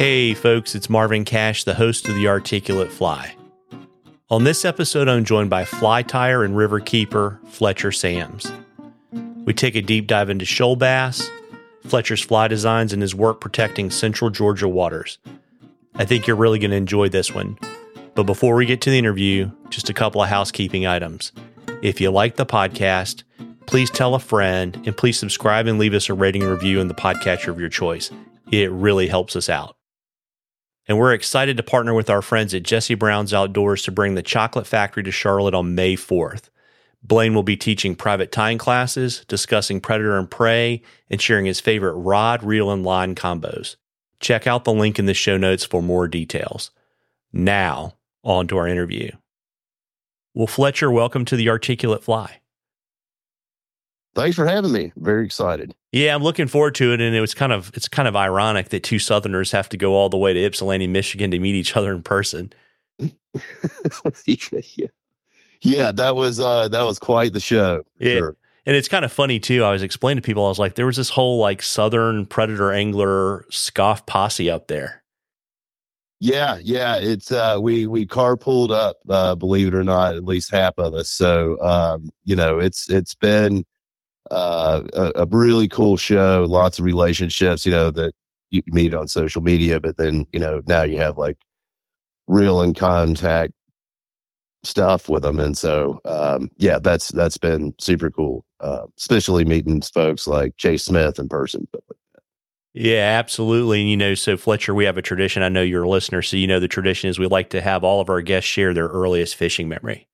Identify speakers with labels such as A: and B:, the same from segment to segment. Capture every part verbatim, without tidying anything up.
A: Hey folks, it's Marvin Cash, the host of The Articulate Fly. On this episode, I'm joined by fly tyer and river keeper Fletcher Sams. We take a deep dive into shoal bass, Fletcher's fly designs, and his work protecting central Georgia waters. I think you're really going to enjoy this one. But before we get to the interview, just a couple of housekeeping items. If you like the podcast, please tell a friend, and please subscribe and leave us a rating and review in the podcatcher of your choice. It really helps us out. And we're excited to partner with our friends at Jesse Brown's Outdoors to bring the Chocolate Factory to Charlotte on May fourth. Blaine will be teaching private tying classes, discussing predator and prey, and sharing his favorite rod, reel, and line combos. Check out the link in the show notes for more details. Now, on to our interview. Well, Fletcher, welcome to The Articulate Fly.
B: Thanks for having me. Very excited.
A: Yeah, I'm looking forward to it, and it was kind of it's kind of ironic that two Southerners have to go all the way to Ypsilanti, Michigan to meet each other in person.
B: yeah. yeah, that was uh, that was quite the show.
A: Yeah.
B: Sure.
A: And it's kind of funny too. I was explaining to people, I was like, there was this whole like Southern predator angler scoff posse up there.
B: Yeah, yeah. It's uh, we we carpooled up, uh, believe it or not, at least half of us. So um, you know, it's it's been uh, a, a really cool show. Lots of relationships, you know, that you meet on social media, but then you know now you have like real in contact stuff with them, and so um, yeah, that's that's been super cool. Uh, especially meeting folks like Chase Smith in person.
A: Yeah, absolutely. And, you know, so Fletcher, we have a tradition. I know you're a listener, so you know the tradition is we like to have all of our guests share their earliest fishing memory.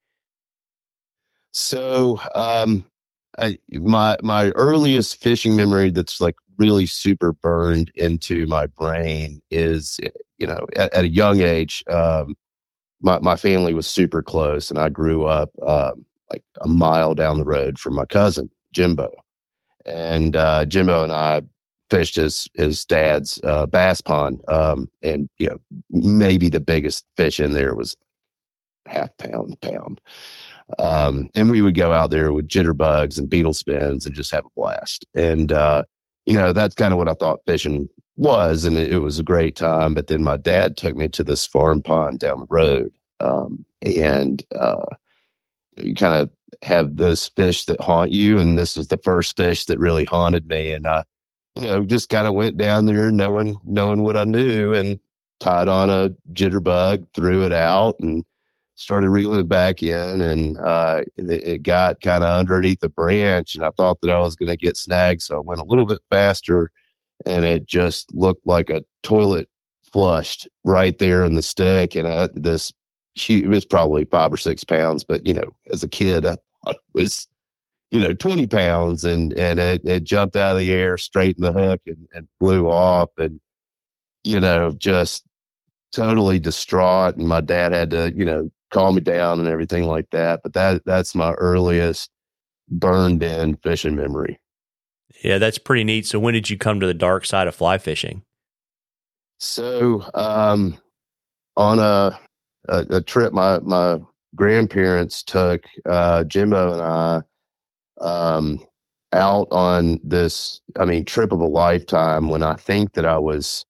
B: So um, I, my my earliest fishing memory that's like really super burned into my brain is, you know, at, at a young age, um, my, my family was super close, and I grew up um, like a mile down the road from my cousin, Jimbo. And uh, Jimbo and I fished his his dad's uh, bass pond, um, and you know maybe the biggest fish in there was half pound pound, um, and we would go out there with jitterbugs and beetle spins and just have a blast. And uh, you know that's kind of what I thought fishing was, and it, it was a great time. But then my dad took me to this farm pond down the road, um, and uh, you kind of have those fish that haunt you, and this was the first fish that really haunted me, and I. You know, just kind of went down there knowing knowing what I knew, and tied on a jitterbug, threw it out, and started reeling it back in. And uh, it, it got kind of underneath the branch, and I thought that I was going to get snagged, so I went a little bit faster, and it just looked like a toilet flushed right there in the stick. And I, this, it was probably five or six pounds, but you know, as a kid, I thought it was. You know, twenty pounds, and, and it, it jumped out of the air, straight in the hook, and, and flew off, and, you know, just totally distraught. And my dad had to, you know, calm me down and everything like that. But that that's my earliest burned in fishing memory.
A: Yeah, that's pretty neat. So when did you come to the dark side of fly fishing?
B: So um, on a, a, a trip my, my grandparents took, uh, Jimbo and I, um, out on this, I mean, trip of a lifetime when I think that I was,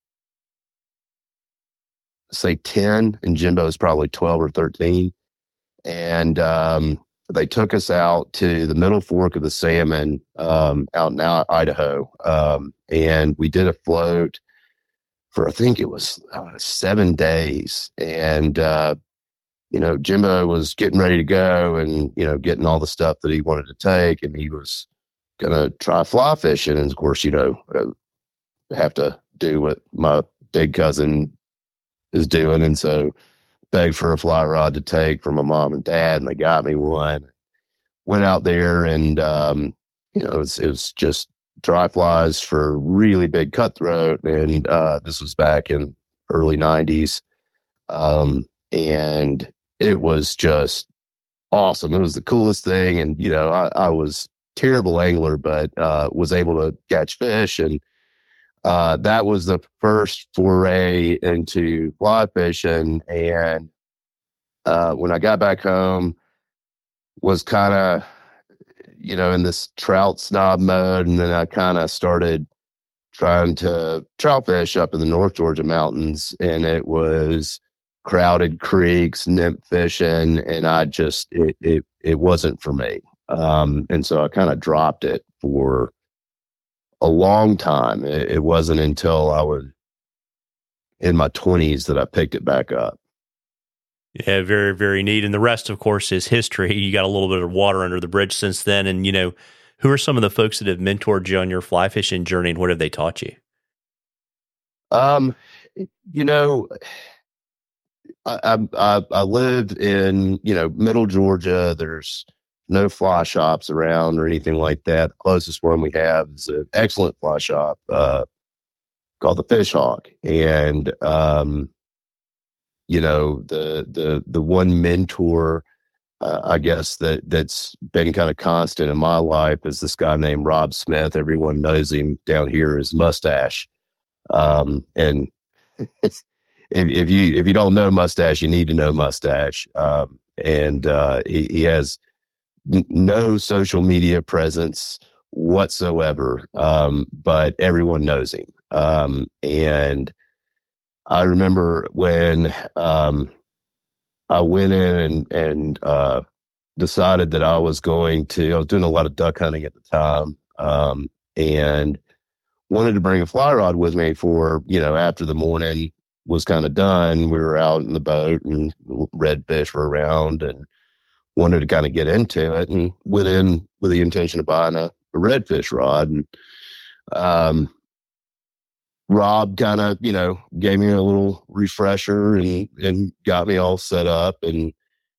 B: say, ten, and Jimbo's probably twelve or thirteen. And um, they took us out to the Middle Fork of the Salmon um, out in Idaho. Um, and we did a float for, I think it was uh, seven days. And, uh, you know, Jimbo was getting ready to go, and, you know, getting all the stuff that he wanted to take, and he was going to try fly fishing. And of course, you know, I have to do what my big cousin is doing. And so begged for a fly rod to take from my mom and dad, and they got me one. Went out there, and, um, you know, it was, it was just dry flies for really big cutthroat. And uh, this was back in early nineties. Um, and it was just awesome. It was the coolest thing. And, you know, I, I was terrible angler, but uh, was able to catch fish. And uh, that was the first foray into fly fishing. And uh, when I got back home, was kind of, you know, in this trout snob mode. And then I kind of started trying to trout fish up in the North Georgia mountains, and it was crowded creeks, nymph fishing, and I just it it, it wasn't for me. Um, and so I kind of dropped it for a long time. It, it wasn't until I was in my twenties that I picked it back up.
A: Yeah, very, very neat. And the rest, of course, is history. You got a little bit of water under the bridge since then. And, you know, who are some of the folks that have mentored you on your fly fishing journey, and what have they taught you?
B: Um, you know, I, I, I live in, you know, middle Georgia. There's no fly shops around or anything like that. The closest one we have is an excellent fly shop uh, called the Fish Hawk. And, um, you know, the, the, the one mentor, uh, I guess that that's been kind of constant in my life is this guy named Rob Smith. Everyone knows him down here as Mustache. Um, and if, if you, if you don't know Mustache, you need to know Mustache. Um, and, uh, he, he has n- no social media presence whatsoever. Um, but everyone knows him. Um, and I remember when, um, I went in and, and, uh, decided that I was going to, I was doing a lot of duck hunting at the time. Um, and wanted to bring a fly rod with me for, you know, after the morning was kind of done, we were out in the boat and redfish were around and wanted to kind of get into it, and went in with the intention of buying a, a redfish rod. And, um, Rob kind of, you know, gave me a little refresher and, and got me all set up. And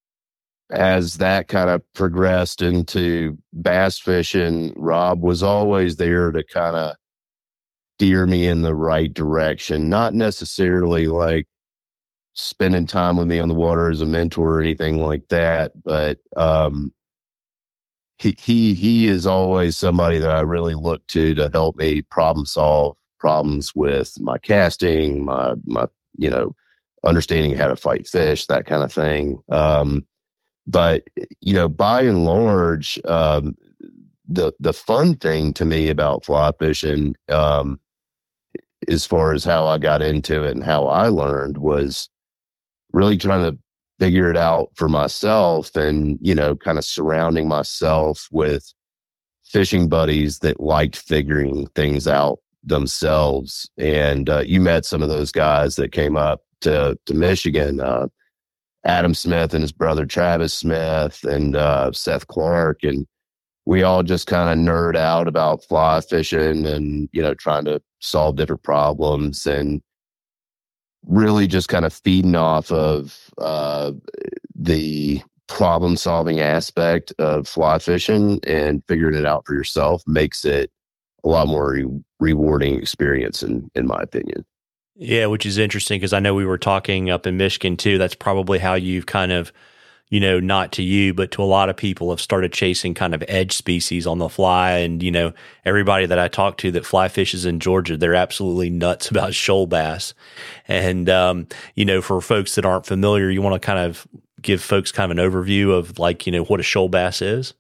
B: as that kind of progressed into bass fishing, Rob was always there to kind of steer me in the right direction, not necessarily like spending time with me on the water as a mentor or anything like that. But, um, he, he, he is always somebody that I really look to, to help me problem solve problems with my casting, my, my, you know, understanding how to fight fish, that kind of thing. Um, but, you know, by and large, um, the, the fun thing to me about fly fishing, um, as far as how I got into it and how I learned, was really trying to figure it out for myself, and, you know, kind of surrounding myself with fishing buddies that liked figuring things out themselves. And uh, you met some of those guys that came up to, to Michigan, uh, Adam Smith and his brother Travis Smith, and uh, Seth Clark. And we all just kind of nerd out about fly fishing and, you know, trying to solve different problems, and really just kind of feeding off of uh, the problem solving aspect of fly fishing, and figuring it out for yourself makes it a lot more re- rewarding experience, in, in my opinion.
A: Yeah, which is interesting because I know we were talking up in Michigan too. That's probably how you've kind of, you know, not to you, but to a lot of people, have started chasing kind of edge species on the fly. And, you know, everybody that I talk to that fly fishes in Georgia, they're absolutely nuts about shoal bass. And, um, you know, for folks that aren't familiar, you want to kind of give folks kind of an overview of, like, you know, what a shoal bass is?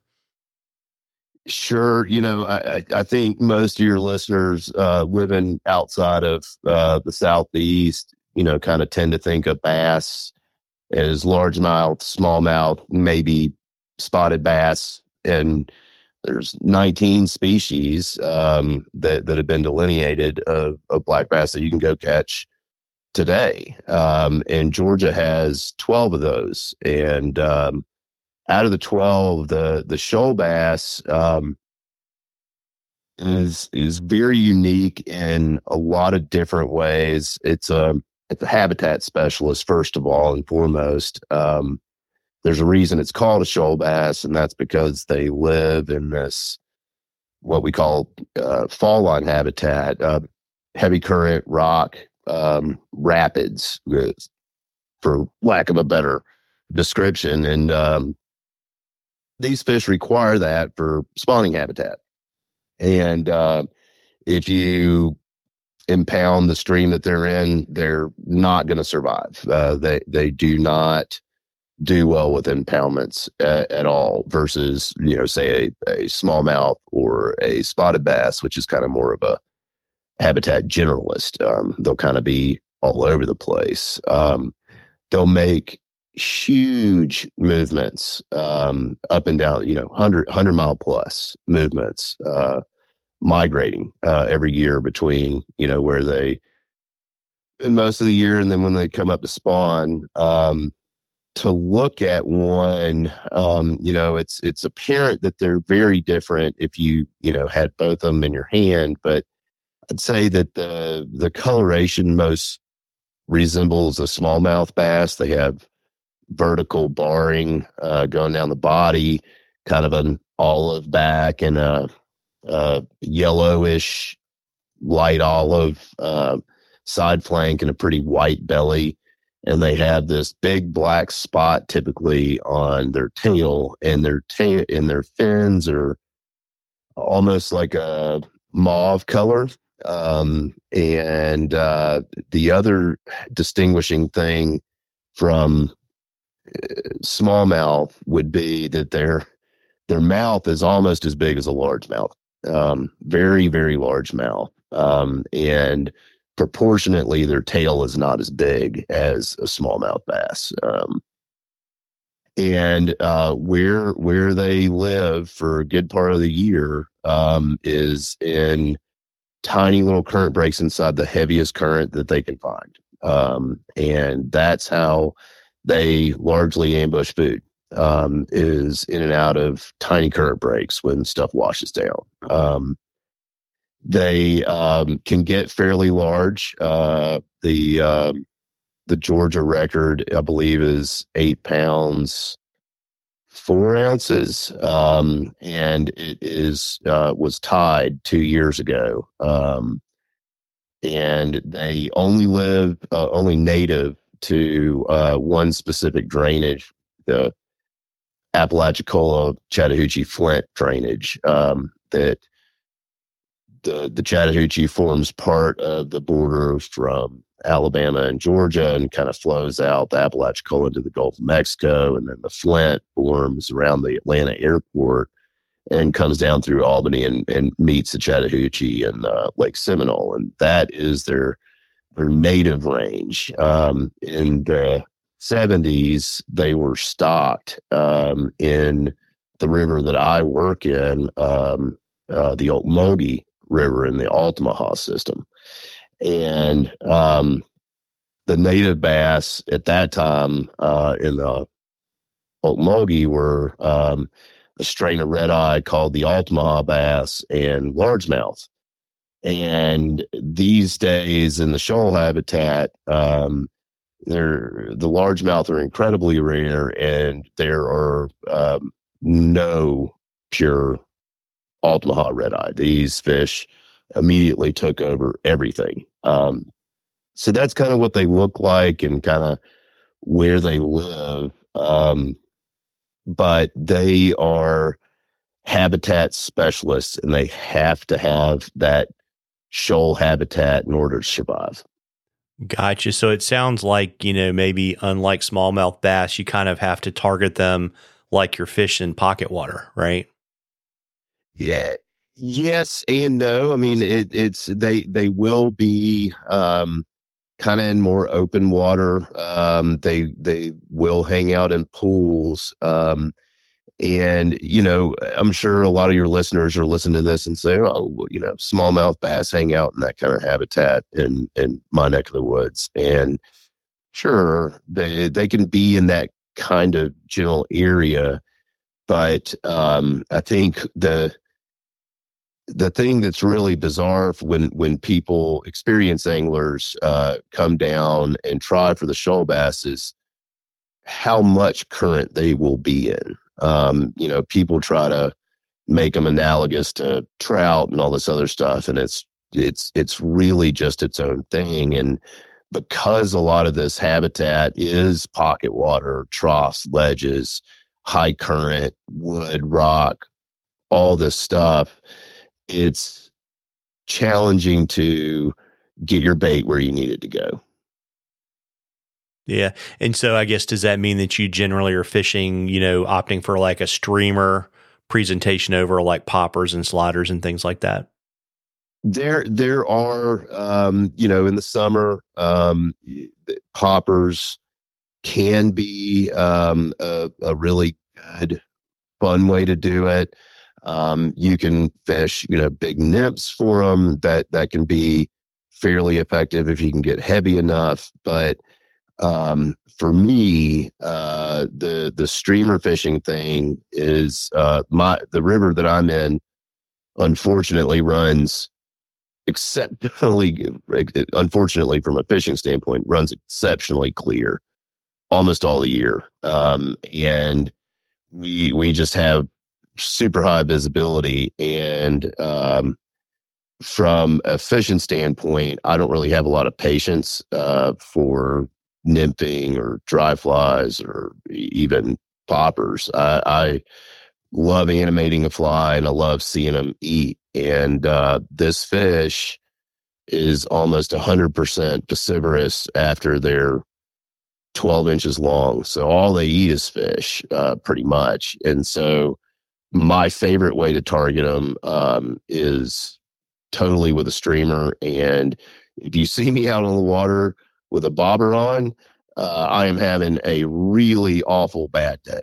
B: Sure. You know, I, I think most of your listeners uh, living outside of uh, the Southeast, you know, kind of tend to think of bass as largemouth, smallmouth, maybe spotted bass. And there's nineteen species um, that, that have been delineated of, of black bass that you can go catch today. Um, and Georgia has twelve of those. And um, out of the twelve, the, the shoal bass um, is, is very unique in a lot of different ways. It's a, it's a habitat specialist, first of all and foremost. Um, there's a reason it's called a shoal bass, and that's because they live in this, what we call uh, fall line habitat, uh, heavy current, rock, um, rapids, for lack of a better description. And um, these fish require that for spawning habitat. And uh, if you impound the stream that they're in, they're not going to survive. Uh, they they do not do well with impoundments at, at all, versus, you know, say a, a smallmouth or a spotted bass, which is kind of more of a habitat generalist. Um, they'll kind of be all over the place. Um, they'll make huge movements um, up and down, you know, one hundred, one hundred mile plus movements, uh, migrating uh, every year between, you know, where they spend most of the year and then when they come up to spawn. Um, to look at one, um, you know, it's it's apparent that they're very different if you, you know, had both of them in your hand. But I'd say that the the coloration most resembles a smallmouth bass. They have vertical barring uh, going down the body, kind of an olive back and a, a yellowish, light olive uh, side flank and a pretty white belly. And they have this big black spot typically on their tail, and their tail and their fins are almost like a mauve color. Um, and uh, the other distinguishing thing from smallmouth would be that their their mouth is almost as big as a largemouth, um, very very large mouth, um, and proportionately their tail is not as big as a smallmouth bass. Um, and uh, where where they live for a good part of the year um, is in tiny little current breaks inside the heaviest current that they can find, um, and that's how they largely ambush food. Um, is in and out of tiny current breaks when stuff washes down. Um, They um, can get fairly large. Uh, the um, the Georgia record, I believe, is eight pounds four ounces, um, and it is uh, was tied two years ago. Um, and they only live uh, only native to uh, one specific drainage, the Apalachicola Chattahoochee Flint drainage. Um, that The, the Chattahoochee forms part of the border from Alabama and Georgia and kind of flows out the Apalachicola into the Gulf of Mexico. And then the Flint forms around the Atlanta airport and comes down through Albany and, and meets the Chattahoochee and uh, Lake Seminole. And that is their, their native range. Um, in the seventies, they were stocked um, in the river that I work in, um, uh, the Ocmulgee River in the Altamaha system. And um, the native bass at that time uh, in the Ocmulgee were um, a strain of red eye called the Altamaha bass and largemouth. And these days in the shoal habitat, um, they're, the largemouth are incredibly rare, and there are um, no pure Altamaha red eye. These fish immediately took over everything. Um, so that's kind of what they look like and kind of where they live. Um, but they are habitat specialists, and they have to have that shoal habitat in order to survive.
A: Gotcha. So it sounds like, you know, maybe unlike smallmouth bass, you kind of have to target them like you're fishing pocket water, right?
B: Yeah. Yes and no. I mean, it, it's they they will be um, kind of in more open water. Um, they they will hang out in pools, um, and you know, I'm sure a lot of your listeners are listening to this and say, "Oh, well, you know, smallmouth bass hang out in that kind of habitat in in my neck of the woods." And sure, they they can be in that kind of general area, but um, I think the The thing that's really bizarre when when people, experienced anglers, uh, come down and try for the shoal bass is how much current they will be in. Um, you know, people try to make them analogous to trout and all this other stuff, and it's it's it's really just its own thing. And because a lot of this habitat is pocket water, troughs, ledges, high current, wood, rock, all this stuff, it's challenging to get your bait where you need it to go.
A: Yeah. And so I guess, does that mean that you generally are fishing, you know, opting for like a streamer presentation over like poppers and sliders and things like that?
B: There, there are, um, you know, in the summer, um, poppers can be um, a, a really good, fun way to do it. Um, you can fish, you know, big nips for them. That that can be fairly effective if you can get heavy enough. But um, for me, uh, the the streamer fishing thing is uh, my the river that I'm in. Unfortunately, runs exceptionally, unfortunately, from a fishing standpoint, runs exceptionally clear almost all the year. Um, and we, we just have super high visibility. And, um, from a fishing standpoint, I don't really have a lot of patience, uh, for nymphing or dry flies or even poppers. I, I love animating a fly and I love seeing them eat. And, uh, this fish is almost one hundred percent piscivorous after they're twelve inches long. So all they eat is fish, uh, pretty much. And so my favorite way to target them um, is totally with a streamer. And if you see me out on the water with a bobber on, uh, I am having a really awful bad day.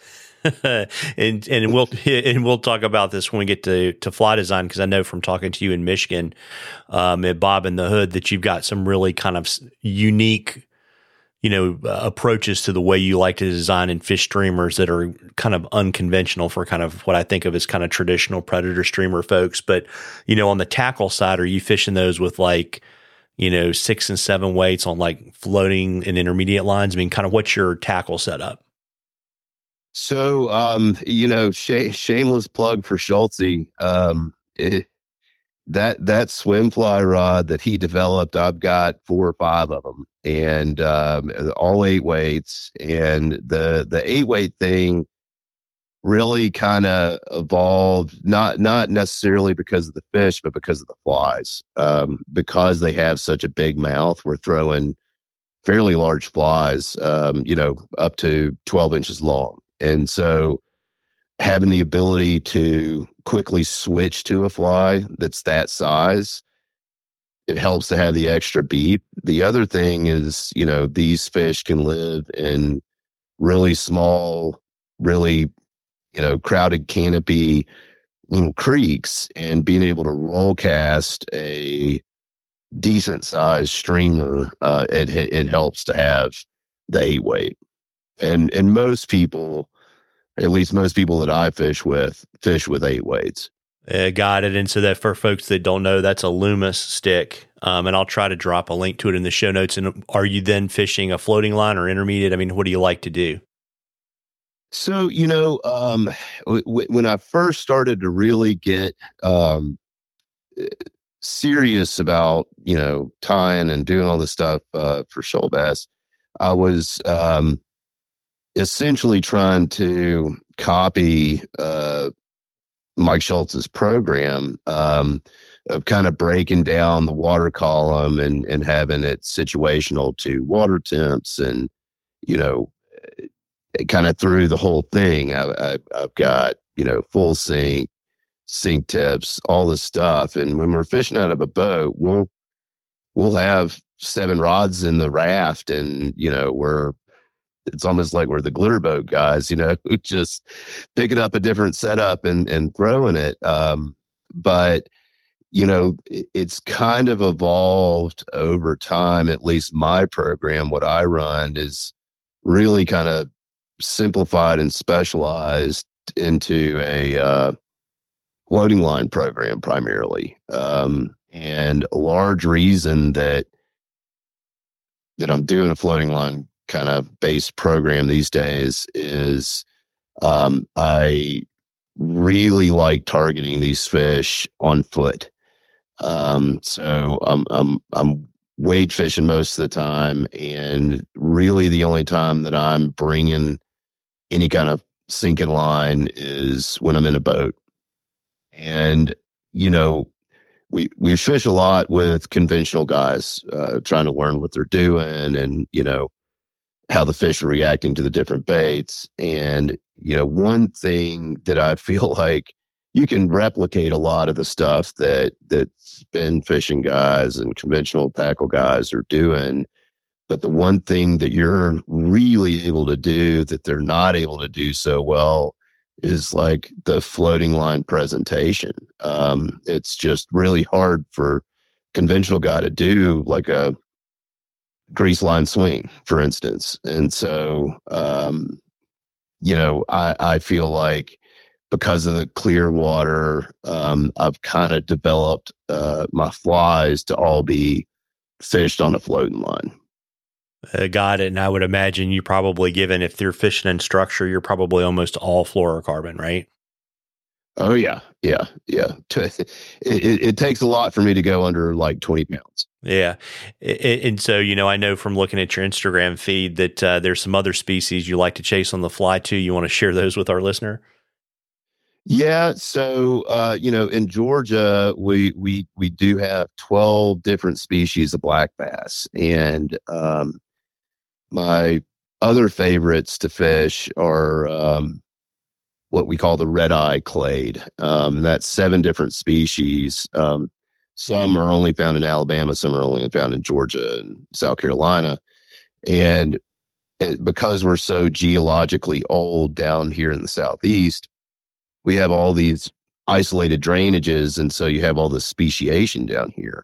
A: and and we'll and we'll talk about this when we get to, to fly design, because I know from talking to you in Michigan um, at Bob in the Hood that you've got some really kind of unique, you know, uh, approaches to the way you like to design and fish streamers that are kind of unconventional for kind of what I think of as kind of traditional predator streamer folks. But, you know, on the tackle side, are you fishing those with like, you know, six and seven weights on like floating and intermediate lines? I mean, kind of what's your tackle setup?
B: So, um, you know, sh- shameless plug for Schultze. Um, it, that that swim fly rod that he developed, I've got four or five of them, and um, all eight weights. And the the eight weight thing really kind of evolved, not not necessarily because of the fish, but because of the flies. Um, because they have such a big mouth, we're throwing fairly large flies, um, you know, up to twelve inches long. And so having the ability to quickly switch to a fly that's that size, it helps to have the extra beat. The other thing is, you know, these fish can live in really small, really, you know, crowded canopy little creeks, and being able to roll cast a decent sized streamer, uh, it, it helps to have the eight weight. And, and most people, at least most people that I fish with, fish with eight weights.
A: Uh, got it. And so that for folks that don't know, that's a Loomis stick. Um, and I'll try to drop a link to it in the show notes. And are you then fishing a floating line or intermediate? I mean, what do you like to do?
B: So, you know, um, w- when I first started to really get um, serious about, you know, tying and doing all this stuff uh, for shoal bass, I was um, essentially trying to copy uh, Mike Schultz's program um, of kind of breaking down the water column and, and having it situational to water temps, and, you know, kind of through the whole thing. I, I, I've got, you know, full sink, sink tips, all this stuff. And when we're fishing out of a boat, we'll, we'll have seven rods in the raft, and, you know, we're, it's almost like we're the glitter boat guys, you know, just picking up a different setup and, and throwing it. Um, but, you know, it, it's kind of evolved over time. At least my program, what I run, is really kind of simplified and specialized into a uh, floating line program primarily. Um, and a large reason that that I'm doing a floating line kind of base program these days is um, I really like targeting these fish on foot. Um, so I'm, I'm, I'm wade fishing most of the time, and really the only time that I'm bringing any kind of sinking line is when I'm in a boat. And, you know, we, we fish a lot with conventional guys, uh, trying to learn what they're doing, and, you know, how the fish are reacting to the different baits. And, you know, one thing that I feel like you can replicate a lot of the stuff that that spin fishing guys and conventional tackle guys are doing. But the one thing that you're really able to do that they're not able to do so well is like the floating line presentation. Um, it's just really hard for conventional guy to do, like a grease line swing, for instance. And so, um, you know, I, I feel like because of the clear water, um, I've kind of developed uh, my flies to all be fished on a floating line.
A: Uh, got it. And I would imagine you probably, given if you're fishing in structure, you're probably almost all fluorocarbon, right?
B: Oh yeah, yeah, yeah. It, it, it takes a lot for me to go under like twenty pounds.
A: Yeah. It, and so, you know, I know from looking at your Instagram feed that uh, there's some other species you like to chase on the fly too. You want to share those with our listener?
B: Yeah. So, uh, you know, in Georgia, we, we, we do have twelve different species of black bass. And, um, my other favorites to fish are, um, what we call the red eye clade. Um, that's seven different species. Um, some are only found in Alabama. Some are only found in Georgia and South Carolina. And it, because we're so geologically old down here in the Southeast, we have all these isolated drainages. And so you have all this speciation down here.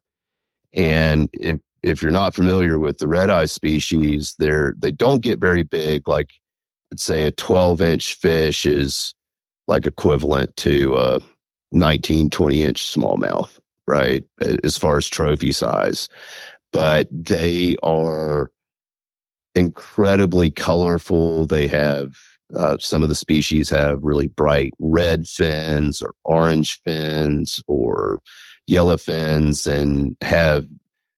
B: And if, if you're not familiar with the red eye species, they're, they don't get very big. Like, let's say a twelve inch fish is like equivalent to a nineteen, twenty inch smallmouth, right? As far as trophy size. But they are incredibly colorful. They have, uh, some of the species have really bright red fins or orange fins or yellow fins, and have,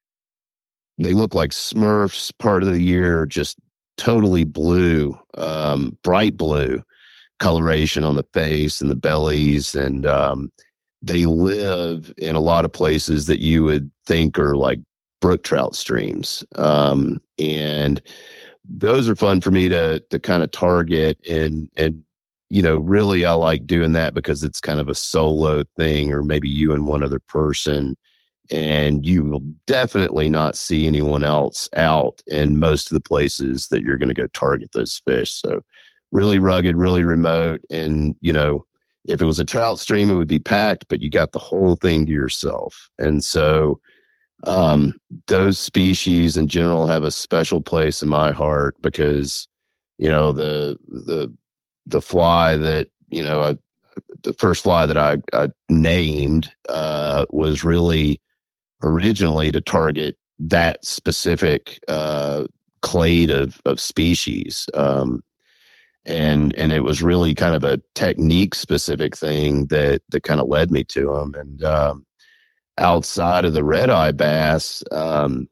B: they look like Smurfs part of the year, just totally blue, um, bright blue coloration on the face and the bellies. And um, they live in a lot of places that you would think are like brook trout streams. Um, and those are fun for me to to kind of target. And, and, you know, really I like doing that because it's kind of a solo thing, or maybe you and one other person. And you will definitely not see anyone else out in most of the places that you're going to go target those fish. So really rugged, really remote. And, you know, if it was a trout stream, it would be packed, but you got the whole thing to yourself. And so um, those species in general have a special place in my heart because, you know, the, the, the fly that, you know, I, the first fly that I, I named uh, was really originally to target that specific uh, clade of, of species. Um, and, and it was really kind of a technique specific thing that, that kind of led me to them. And um, outside of the red eye bass, um,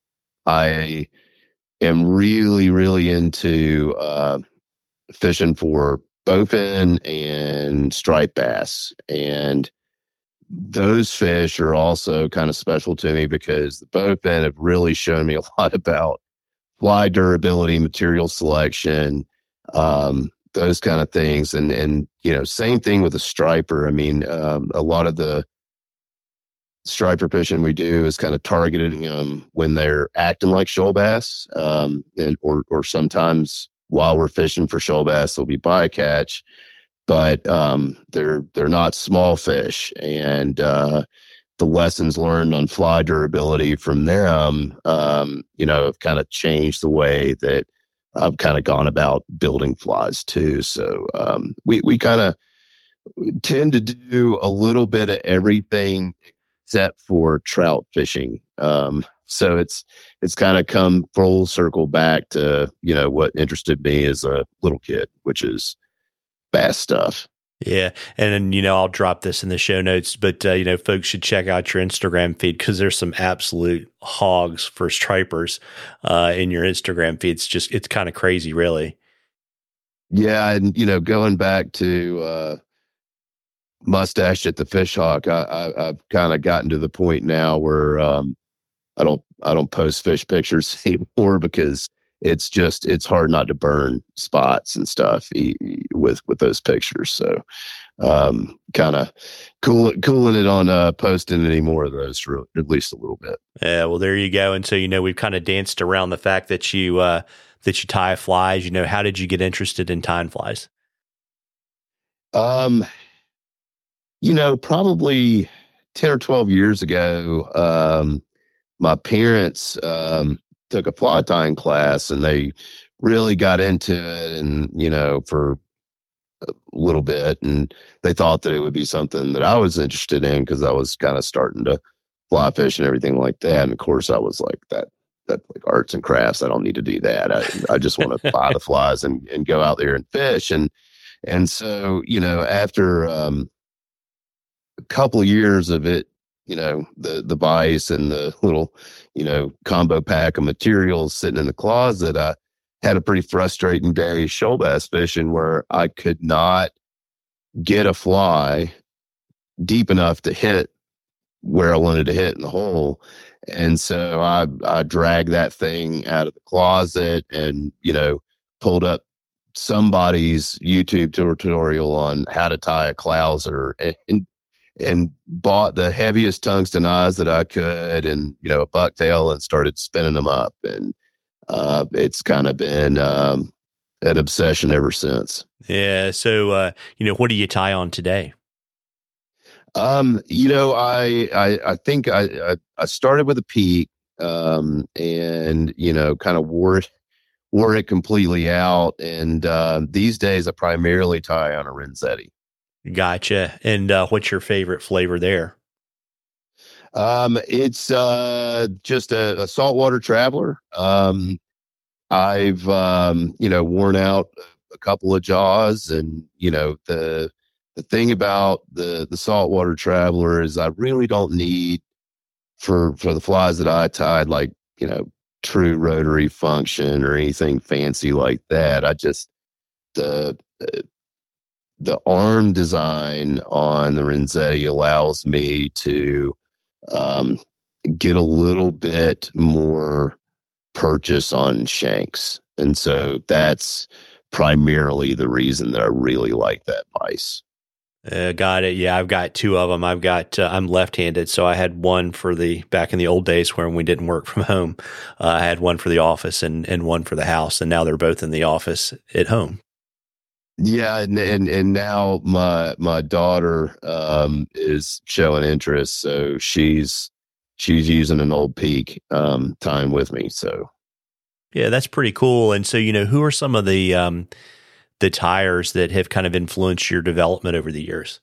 B: I am really, really into uh, fishing for bowfin and striped bass. And those fish are also kind of special to me because the bowfin have really shown me a lot about fly durability, material selection, um, those kind of things. And, and, you know, same thing with the striper. I mean, um, a lot of the striper fishing we do is kind of targeting them when they're acting like shoal bass, um, and, or, or sometimes while we're fishing for shoal bass, they'll be bycatch. But um, they're they're not small fish, and uh, the lessons learned on fly durability from them, um, you know, have kind of changed the way that I've kind of gone about building flies too. So um, we we kind of tend to do a little bit of everything except for trout fishing. Um, so it's it's kind of come full circle back to, you know, what interested me as a little kid, which is bass stuff.
A: Yeah. And then, you know, I'll drop this in the show notes, but, uh, you know, folks should check out your Instagram feed because there's some absolute hogs for stripers uh, in your Instagram feed. It's just, it's kind of crazy, really.
B: Yeah. And, you know, going back to uh, Mustache at the Fish Hawk, I, I, I've kind of gotten to the point now where um, I don't, I don't post fish pictures anymore because it's just, it's hard not to burn spots and stuff with, with those pictures. So, um, kind of cool, cooling it on, uh, posting any more of those for at least a little bit.
A: Yeah. Well, there you go. And so, you know, we've kind of danced around the fact that you, uh, that you tie flies. You know, how did you get interested in tying flies?
B: Um, you know, probably ten or twelve years ago, um, my parents, um, took a fly tying class and they really got into it, and, you know, for a little bit, and they thought that it would be something that I was interested in because I was kind of starting to fly fish and everything like that. And of course I was like, that, that like arts and crafts, I don't need to do that. I, I just want to buy the flies and, and go out there and fish. And, and so, you know, after, um, a couple of years of it, you know, the, the vise and the little, you know, combo pack of materials sitting in the closet, I had a pretty frustrating day shoal bass fishing where I could not get a fly deep enough to hit where I wanted to hit in the hole. And so I, I dragged that thing out of the closet and, you know, pulled up somebody's YouTube tutorial on how to tie a clouser, and and bought the heaviest tungsten eyes that I could, and, you know, a bucktail, and started spinning them up. And uh, it's kind of been um, an obsession ever since.
A: Yeah. So, uh, you know, what do you tie on today?
B: Um, you know, I, I, I think I, I, I started with a peak, um, and, you know, kind of wore it, wore it completely out. And, uh, these days I primarily tie on a Renzetti.
A: Gotcha. And, uh, what's your favorite flavor there?
B: Um, it's, uh, just a, a saltwater traveler. Um, I've, um, you know, worn out a couple of jaws, and, you know, the, the thing about the, the saltwater traveler is I really don't need for, for the flies that I tied, like, you know, true rotary function or anything fancy like that. I just, the, the arm design on the Renzetti allows me to, um, get a little bit more purchase on shanks. And so that's primarily the reason that I really like that vise.
A: Uh, got it. Yeah, I've got two of them. I've got, uh, I'm left-handed, so I had one for the, back in the old days when we didn't work from home, uh, I had one for the office and, and one for the house, and now they're both in the office at home.
B: Yeah. And, and, and now my, my daughter, um, is showing interest. So she's, she's using an old peak, um, time with me. So.
A: Yeah, that's pretty cool. And so, you know, who are some of the, um, the tires that have kind of influenced your development over the years?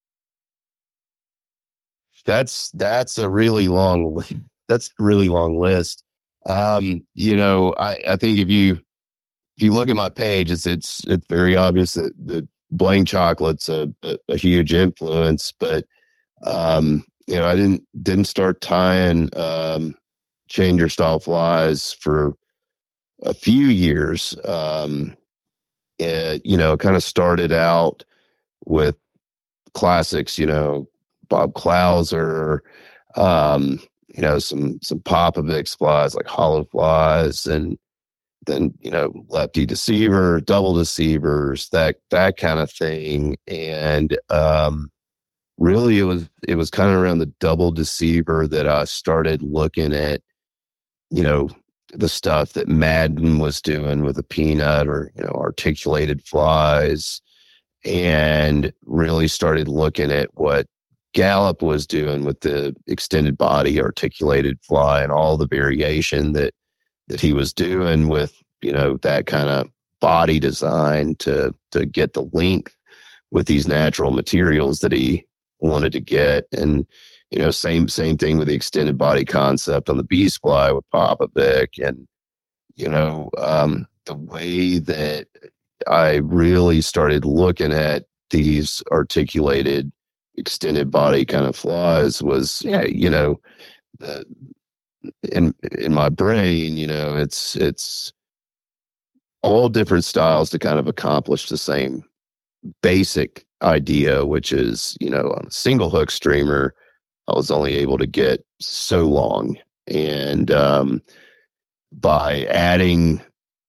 B: That's, that's a really long, that's a really long list. Um, you know, I, I think if you, if you look at my page, it's, it's, it's very obvious that the Blaine Chocolate's a, a, a huge influence, but, um, you know, I didn't, didn't start tying, um, changer style flies for a few years. Um, It, you know, kind of started out with classics, you know, Bob Clouser, um, you know, some, some Popovich flies like hollow flies, and then, you know, lefty deceiver, double deceivers, that, that kind of thing. And, um, really it was, it was kind of around the double deceiver that I started looking at, you know, the stuff that Madden was doing with the peanut, or, you know, articulated flies, and really started looking at what Gallup was doing with the extended body articulated fly, and all the variation that, that he was doing with, you know, that kind of body design to, to get the length with these natural materials that he wanted to get. And, you know, same, same thing with the extended body concept on the Beast fly with Popovich. And, you know, um, the way that I really started looking at these articulated extended body kind of flies was, yeah, you know, uh, in, in my brain, you know, it's, it's all different styles to kind of accomplish the same basic idea, which is, you know, on a single hook streamer, I was only able to get so long. And um, by adding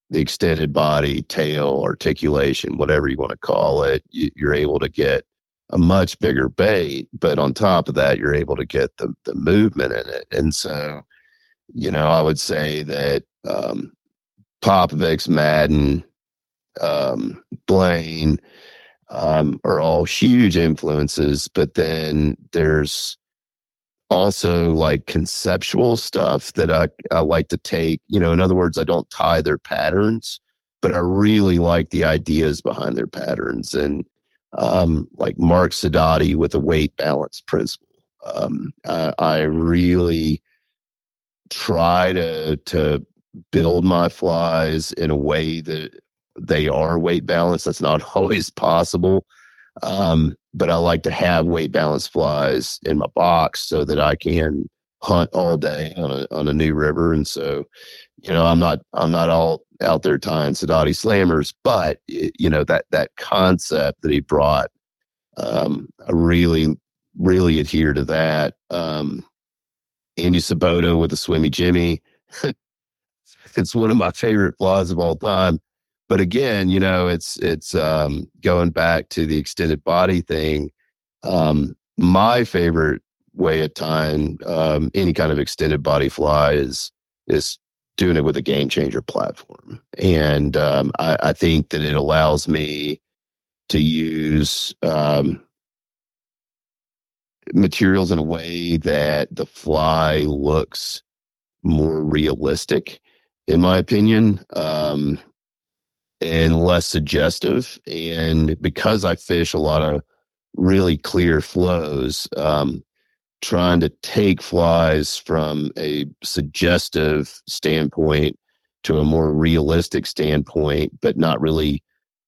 B: the extended body, tail, articulation, whatever you want to call it, you, you're able to get a much bigger bait. But on top of that, you're able to get the, the movement in it. And so, you know, I would say that um, Popovich, Madden, um, Blaine um, are all huge influences. But then there's also like conceptual stuff that I, I like to take, you know, in other words, I don't tie their patterns, but I really like the ideas behind their patterns. And um, like Mark Sadati with the weight balance principle. Um, I, I really try to, to build my flies in a way that they are weight balanced. That's not always possible. Um, but I like to have weight balanced flies in my box so that I can hunt all day on a on a new river. And so, you know, I'm not I'm not all out there tying Sadati slammers, but it, you know, that that concept that he brought, um, I really really adhere to that. Um, Andy Sabota with the Swimmy Jimmy, it's one of my favorite flies of all time. But again, you know, it's it's um, going back to the extended body thing. Um, my favorite way of tying um, any kind of extended body fly is is doing it with a Game Changer platform, and um, I, I think that it allows me to use um, materials in a way that the fly looks more realistic, in my opinion. Um, and less suggestive. And because I fish a lot of really clear flows, um, trying to take flies from a suggestive standpoint to a more realistic standpoint, but not really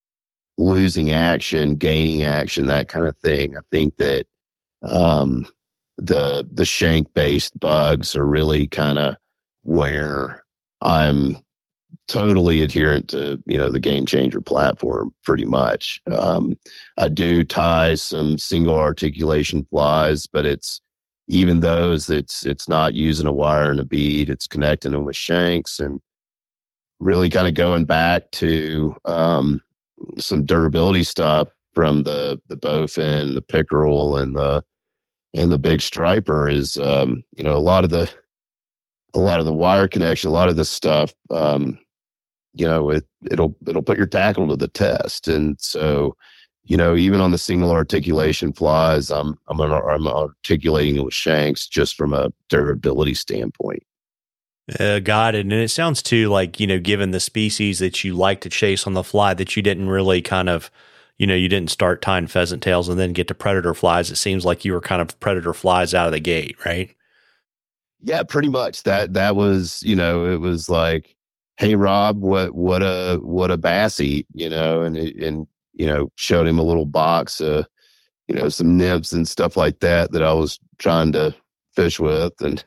B: losing action, gaining action, that kind of thing. I think that um, the the shank based bugs are really kind of where I'm totally adherent to, you know, the Game Changer platform pretty much. Um, I do tie some single articulation flies, but it's even those, it's it's not using a wire and a bead. It's connecting them with shanks and really kind of going back to um, some durability stuff from the the bowfin, the pickerel, and the and the big striper is um, you know, a lot of the a lot of the wire connection, a lot of this stuff. Um, you know, it, it'll, it'll put your tackle to the test. And so, you know, even on the single articulation flies, I'm, I'm, I'm articulating it with shanks just from a durability standpoint.
A: Uh, got it. And it sounds too like, you know, given the species that you like to chase on the fly, that you didn't really kind of, you know, you didn't start tying pheasant tails and then get to predator flies. It seems like you were kind of predator flies out of the gate, right?
B: Yeah, pretty much. That, that was, you know, it was like, hey, Rob, what, what a, what a bass eat, you know, and, and, you know, showed him a little box, uh, you know, some nymphs and stuff like that, that I was trying to fish with. And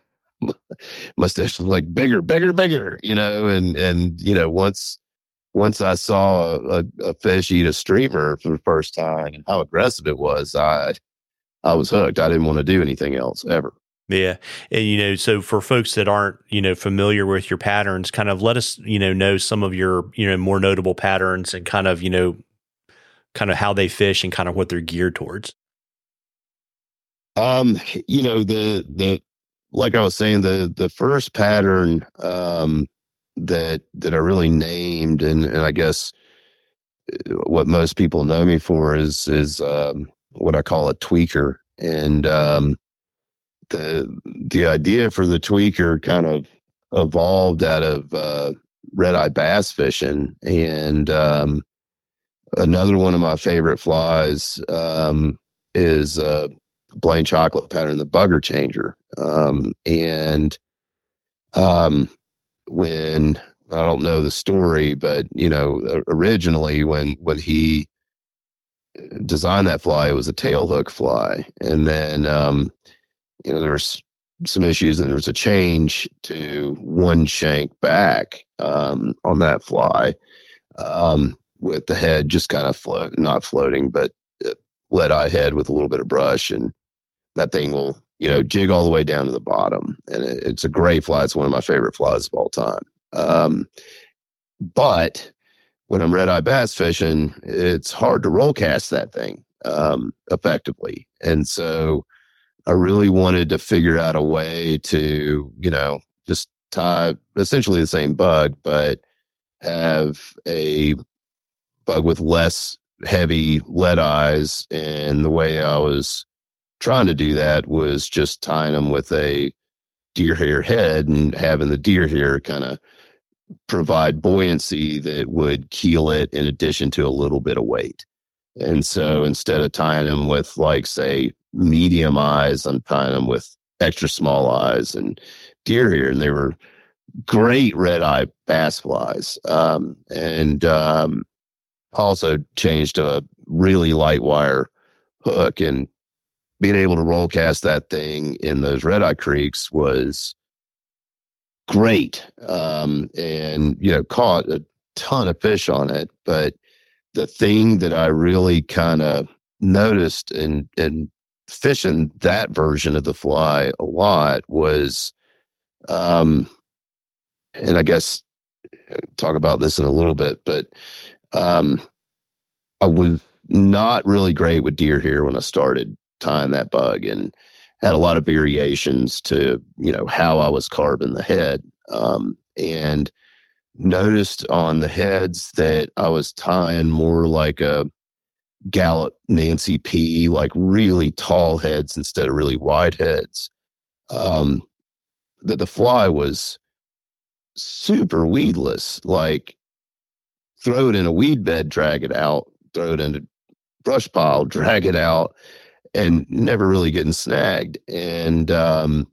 B: my stash was like bigger, bigger, bigger, you know, and, and, you know, once, once I saw a, a fish eat a streamer for the first time and how aggressive it was, I, I was hooked. I didn't want to do anything else ever.
A: Yeah. And, you know, so for folks that aren't, you know, familiar with your patterns, kind of let us, you know, know some of your, you know, more notable patterns and kind of, you know, kind of how they fish and kind of what they're geared towards.
B: Um, you know, the, the, like I was saying, the, the first pattern, um, that, that I really named, and, and I guess what most people know me for is, is, um, what I call a tweaker. And, um, the the idea for the tweaker kind of evolved out of uh, red eye bass fishing, and um, another one of my favorite flies um, is uh, Blaine chocolate pattern, the bugger changer. Um, and um, when I don't know the story, but you know, originally when when he designed that fly, it was a tail hook fly, and then um, you know, there's some issues and there's a change to one shank back um, on that fly um, with the head just kind of float, not floating, but lead eye head with a little bit of brush. And that thing will, you know, jig all the way down to the bottom. And it, it's a great fly. It's one of my favorite flies of all time. Um, but when I'm red eye bass fishing, it's hard to roll cast that thing um, effectively. And so I really wanted to figure out a way to, you know, just tie essentially the same bug, but have a bug with less heavy lead eyes. And the way I was trying to do that was just tying them with a deer hair head and having the deer hair kind of provide buoyancy that would keel it in addition to a little bit of weight. And so instead of tying them with, like, say, medium eyes, I'm tying them with extra small eyes and deer hair. And they were great red eye bass flies. Um, and um, also changed to a really light wire hook, and being able to roll cast that thing in those red eye creeks was great. Um, and, you know, caught a ton of fish on it. But the thing that I really kind of noticed in, in fishing that version of the fly a lot was, um, and I guess talk about this in a little bit, but um, I was not really great with deer hair when I started tying that bug, and had a lot of variations to, you know, how I was carving the head. Um, and noticed on the heads that I was tying more like a Gallup Nancy P, like really tall heads instead of really wide heads. Um, that the fly was super weedless, like throw it in a weed bed, drag it out, throw it in a brush pile, drag it out, and never really getting snagged. And um,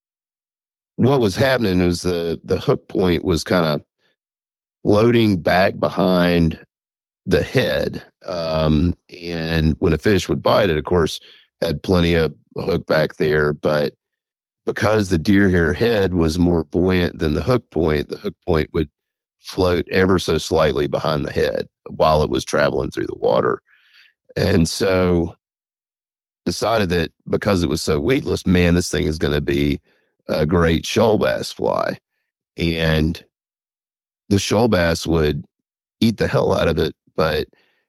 B: what was happening was the, the hook point was kind of loading back behind the head. Um, and when a fish would bite it, of course, had plenty of hook back there. But because the deer hair head was more buoyant than the hook point, the hook point would float ever so slightly behind the head while it was traveling through the water. And so decided that because it was so weightless, man, this thing is going to be a great shoal bass fly. And the shoal bass would eat the hell out of it, but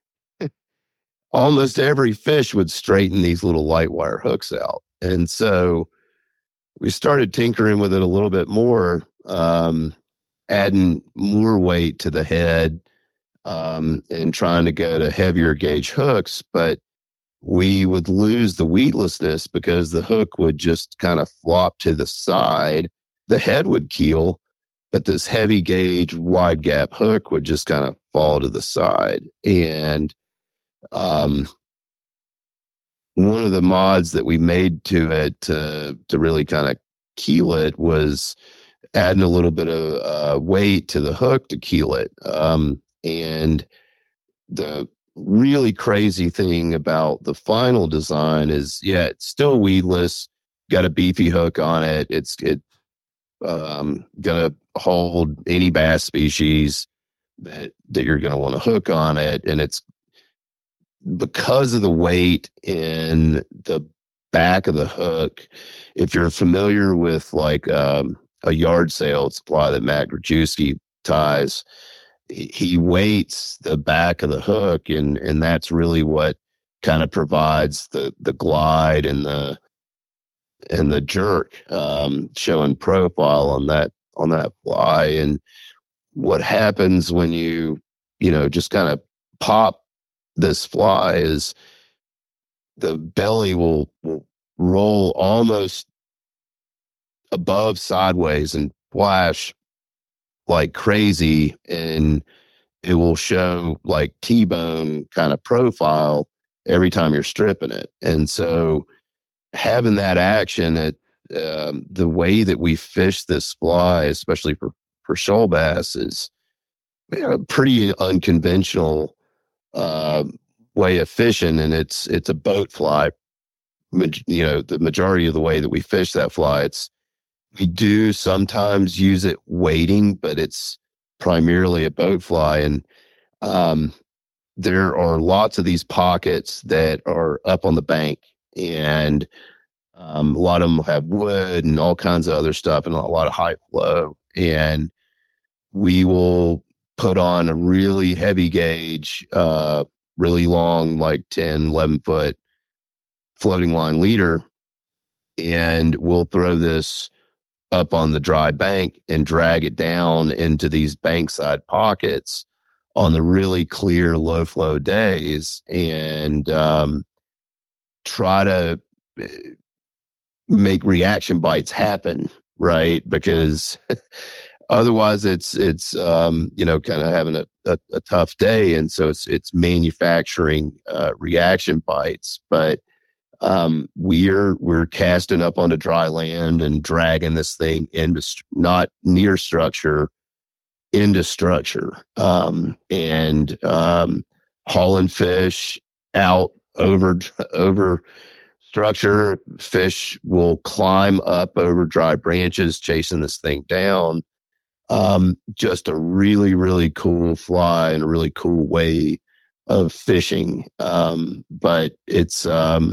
B: almost every fish would straighten these little light wire hooks out. And so we started tinkering with it a little bit more, um, adding more weight to the head, um, and trying to go to heavier gauge hooks. But we would lose the weedlessness because the hook would just kind of flop to the side. The head would keel, but this heavy gauge wide gap hook would just kind of fall to the side. And um, one of the mods that we made to it to, to really kind of keel it was adding a little bit of uh, weight to the hook to keel it. Um, and the really crazy thing about the final design is, yeah, it's still weedless, got a beefy hook on it. It's it um, gonna hold any bass species that that you're gonna want to hook on it, and it's because of the weight in the back of the hook. If you're familiar with like um, a yard sale supply that Matt Grajewski ties, he weights the back of the hook, and and that's really what kind of provides the the glide and the and the jerk, um, showing profile on that on that fly. And what happens when you you know just kind of pop this fly is the belly will, will roll almost above sideways and flash like crazy, and it will show like T-bone kind of profile every time you're stripping it. And so having that action at um, the way that we fish this fly, especially for, for shoal bass, is, you know, pretty unconventional uh, way of fishing. And it's, it's a boat fly. You know, the majority of the way that we fish that fly, it's, we do sometimes use it weighting, but it's primarily a boat fly. And um, there are lots of these pockets that are up on the bank, and um, a lot of them have wood and all kinds of other stuff and a lot of high flow. And we will put on a really heavy gauge, uh, really long, like ten, eleven foot floating line leader. And we'll throw this up on the dry bank and drag it down into these bankside pockets on the really clear, low flow days, and um, try to make reaction bites happen, right? Because otherwise it's, it's, um, you know, kind of having a, a, a tough day. And so it's, it's manufacturing uh, reaction bites. But um, we're, we're casting up onto dry land and dragging this thing into st- not near structure, into structure, um, and um, hauling fish out over, over, structure. Fish will climb up over dry branches, chasing this thing down. Um, just a really, really cool fly and a really cool way of fishing. Um, but it's, um,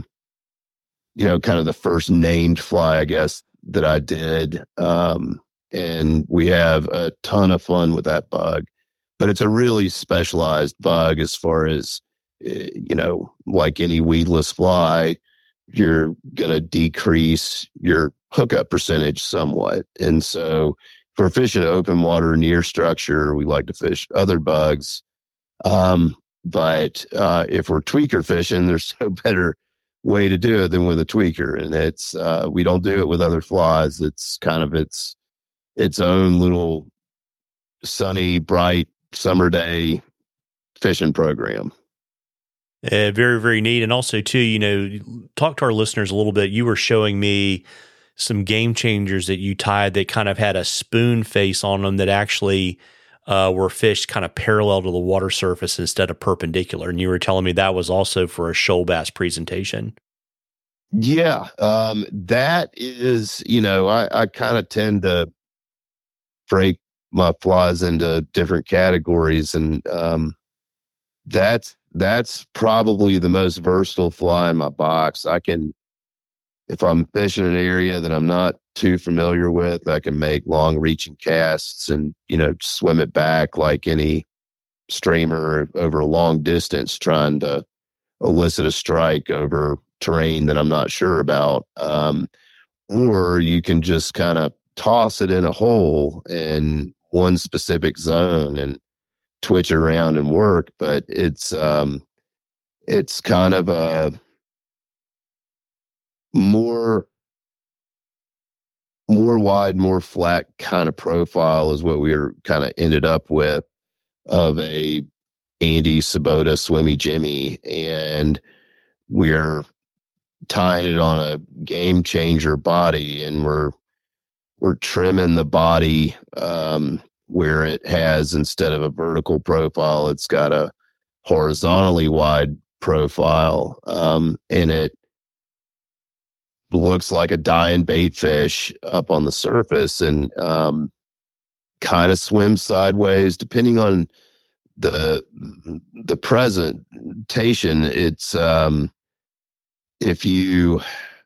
B: you know, kind of the first named fly, I guess, that I did. Um, and we have a ton of fun with that bug. But it's a really specialized bug as far as, you know, like any weedless fly, you're going to decrease your hookup percentage somewhat. And so for fishing open water near structure, we like to fish other bugs. Um, but uh, if we're tweaker fishing, there's no better way to do it than with a tweaker. And it's, uh, we don't do it with other flies. It's kind of its, its own little sunny, bright summer day fishing program.
A: Uh, very, very neat. And also, too, you know, talk to our listeners a little bit. You were showing me some game changers that you tied that kind of had a spoon face on them that actually uh, were fished kind of parallel to the water surface instead of perpendicular. And you were telling me that was also for a shoal bass presentation.
B: Yeah, um, that is, you know, I, I kind of tend to break my flies into different categories. And um, that's, That's probably the most versatile fly in my box. I can, if I'm fishing an area that I'm not too familiar with, I can make long reaching casts and, you know, swim it back like any streamer over a long distance trying to elicit a strike over terrain that I'm not sure about. Um, or you can just kind of toss it in a hole in one specific zone and twitch around and work. But it's, um, it's kind of a more, more wide, more flat kind of profile is what we were kind of ended up with of a Andy Sabota Swimmy Jimmy. And we're tying it on a game changer body, and we're, we're trimming the body, um, where it has, instead of a vertical profile, it's got a horizontally wide profile. Um, and it looks like a dying bait fish up on the surface, and um, kind of swims sideways depending on the the presentation. It's um, if you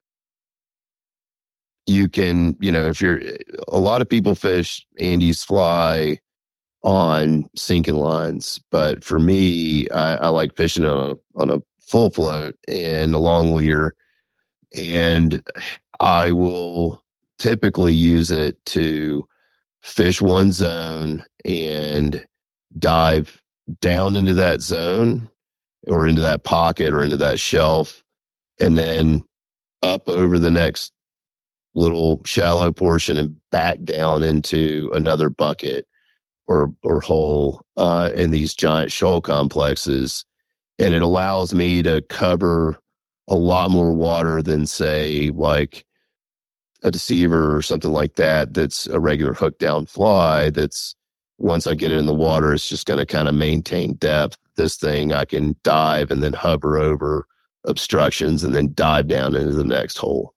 B: you can, you know, if you're, a lot of people fish Andy's fly on sinking lines, but for me, I, I like fishing on a, on a full float and a long leader, and I will typically use it to fish one zone and dive down into that zone or into that pocket or into that shelf, and then up over the next little shallow portion and back down into another bucket or or hole uh, in these giant shoal complexes. And it allows me to cover a lot more water than, say, like a deceiver or something like that, that's a regular hook down fly. That's, once I get it in the water, it's just going to kind of maintain depth. This thing, I can dive and then hover over obstructions and then dive down into the next hole.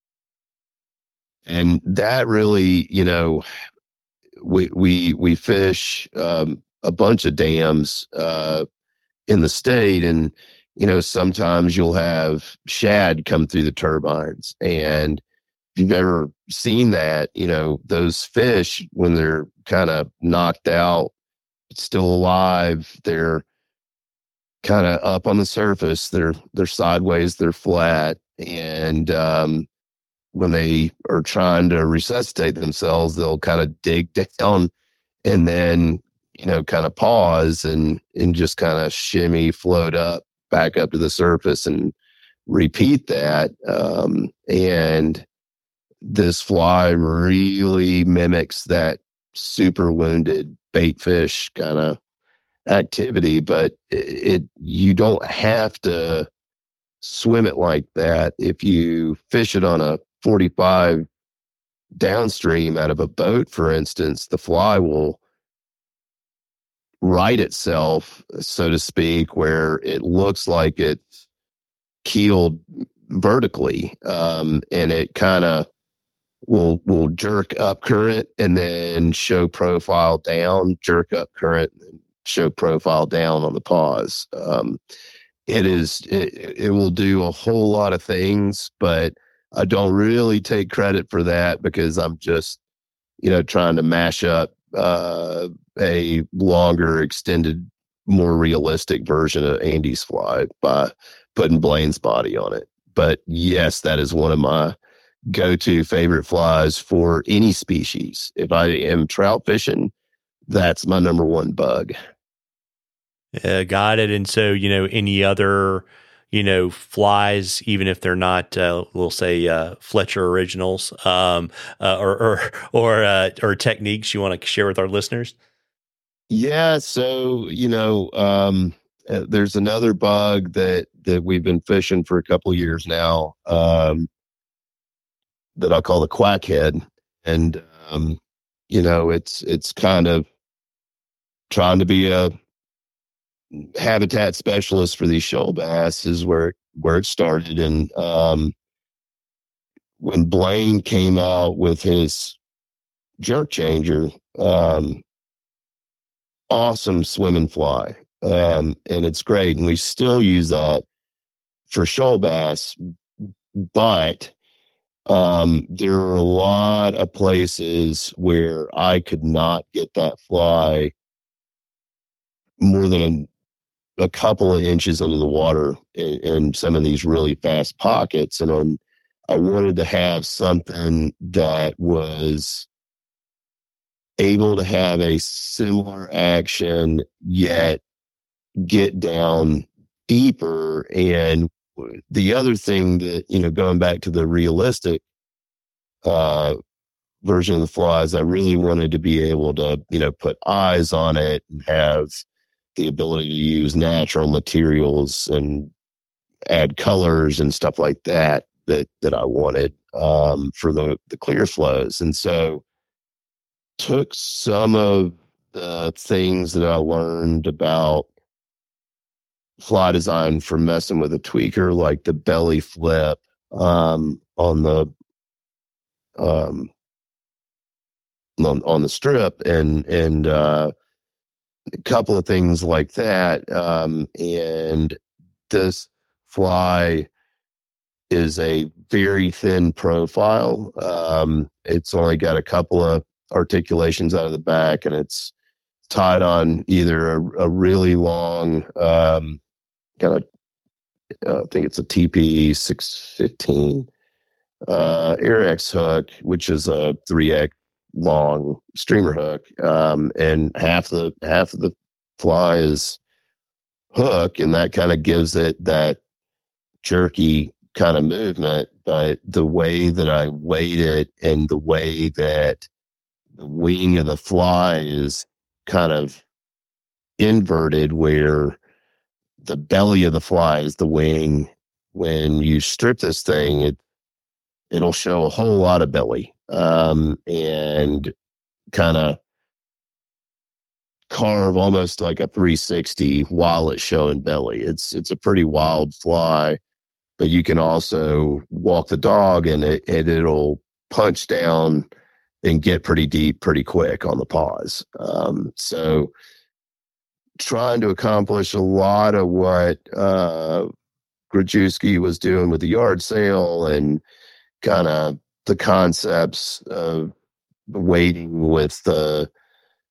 B: And that really, you know, we we we fish um, a bunch of dams uh, in the state, and you know, sometimes you'll have shad come through the turbines. And if you've ever seen that, you know, those fish, when they're kind of knocked out still alive. They're kind of up on the surface. They're they're sideways. They're flat, and um, when they are trying to resuscitate themselves, they'll kind of dig down and then, you know, kind of pause and and just kind of shimmy, float up, back up to the surface, and repeat that. Um, and this fly really mimics that super wounded bait fish kind of activity, but it, it you don't have to swim it like that. If you fish it on a forty-five downstream out of a boat, for instance, the fly will right itself, so to speak, where it looks like it's keeled vertically, um, and it kind of will will jerk up current and then show profile down, jerk up current and show profile down on the pause. Um, it is it, it will do a whole lot of things, but I don't really take credit for that because I'm just, you know, trying to mash up uh, a longer, extended, more realistic version of Andy's fly by putting Blaine's body on it. But yes, that is one of my go-to favorite flies for any species. If I am trout fishing, that's my number one bug.
A: Uh, got it. And so, you know, any other, you know, flies, even if they're not, uh, we'll say, uh, Fletcher originals, um, uh, or or or uh, or techniques you want to share with our listeners?
B: Yeah. So, you know, um, uh, there's another bug that that we've been fishing for a couple of years now. Um, that I call the quackhead. And, um, you know, it's, it's kind of trying to be a habitat specialist for these shoal bass is where, where it started. And, um, when Blaine came out with his jerk changer, um, awesome swimming fly. Um, and it's great. And we still use that for shoal bass, but Um, there are a lot of places where I could not get that fly more than a, a couple of inches under the water in, in some of these really fast pockets. And then I wanted to have something that was able to have a similar action, yet get down deeper. And the other thing that, you know, going back to the realistic uh, version of the flies, I really wanted to be able to, you know, put eyes on it and have the ability to use natural materials and add colors and stuff like that that that I wanted um, for the the clear flows. And so took some of the things that I learned about fly design from messing with a tweaker, like the belly flip um, on the um, on, on the strip, and and uh, a couple of things like that. Um, and this fly is a very thin profile. Um, it's only got a couple of articulations out of the back, and it's tied on either a, a really long um, kind of, uh, I think it's a T P six fifteen uh, Air-X hook, which is a three X long streamer hook, um, and half the half of the fly is hook, and that kind of gives it that jerky kind of movement. But the way that I weight it and the way that the wing of the fly is kind of inverted, where the belly of the fly is the wing. When you strip this thing, it it'll show a whole lot of belly, um, and kind of carve almost like a three sixty while it's showing belly. It's it's a pretty wild fly, but you can also walk the dog and it and it'll punch down and get pretty deep pretty quick on the paws. Um, so trying to accomplish a lot of what uh, Grajewski was doing with the yard sale and kind of the concepts of waiting with the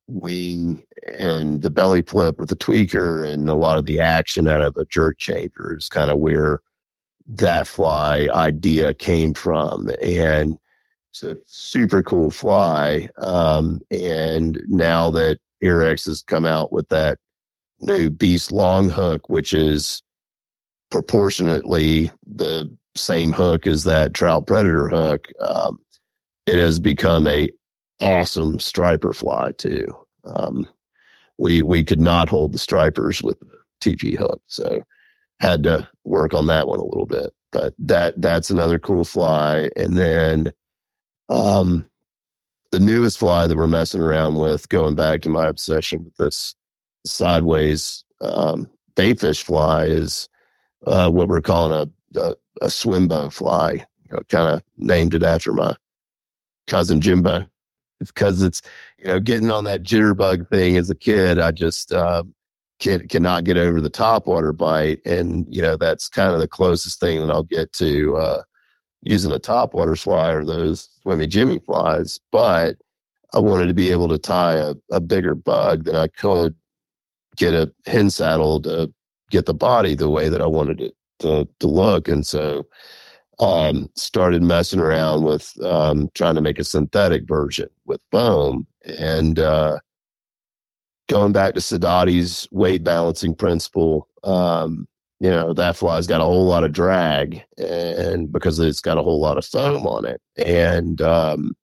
B: wing and the belly flip with the tweaker and a lot of the action out of a jerk changer is kind of where that fly idea came from. And it's a super cool fly. Um, and now that Ahrex has come out with that new Beast long hook, which is proportionately the same hook as that trout predator hook, um, it has become a awesome striper fly too. Um, we we could not hold the stripers with the T G hook, so had to work on that one a little bit. But that that's another cool fly. And then um, the newest fly that we're messing around with, going back to my obsession with this sideways um, baitfish fly, is uh, what we're calling a a, a swim bow fly. You know, kind of named it after my cousin Jimbo, because it's, you know, getting on that jitterbug thing as a kid. I just uh, can, cannot get over the topwater bite. And, you know, that's kind of the closest thing that I'll get to uh, using a topwater fly or those swimmy Jimmy flies. But I wanted to be able to tie a, a bigger bug that I could get a hen saddle to get the body the way that I wanted it to, to look. And so Um, started messing around with um, trying to make a synthetic version with foam, and uh, going back to Sadati's weight balancing principle. Um, you know, that fly's got a whole lot of drag, and because it's got a whole lot of foam on it, and um,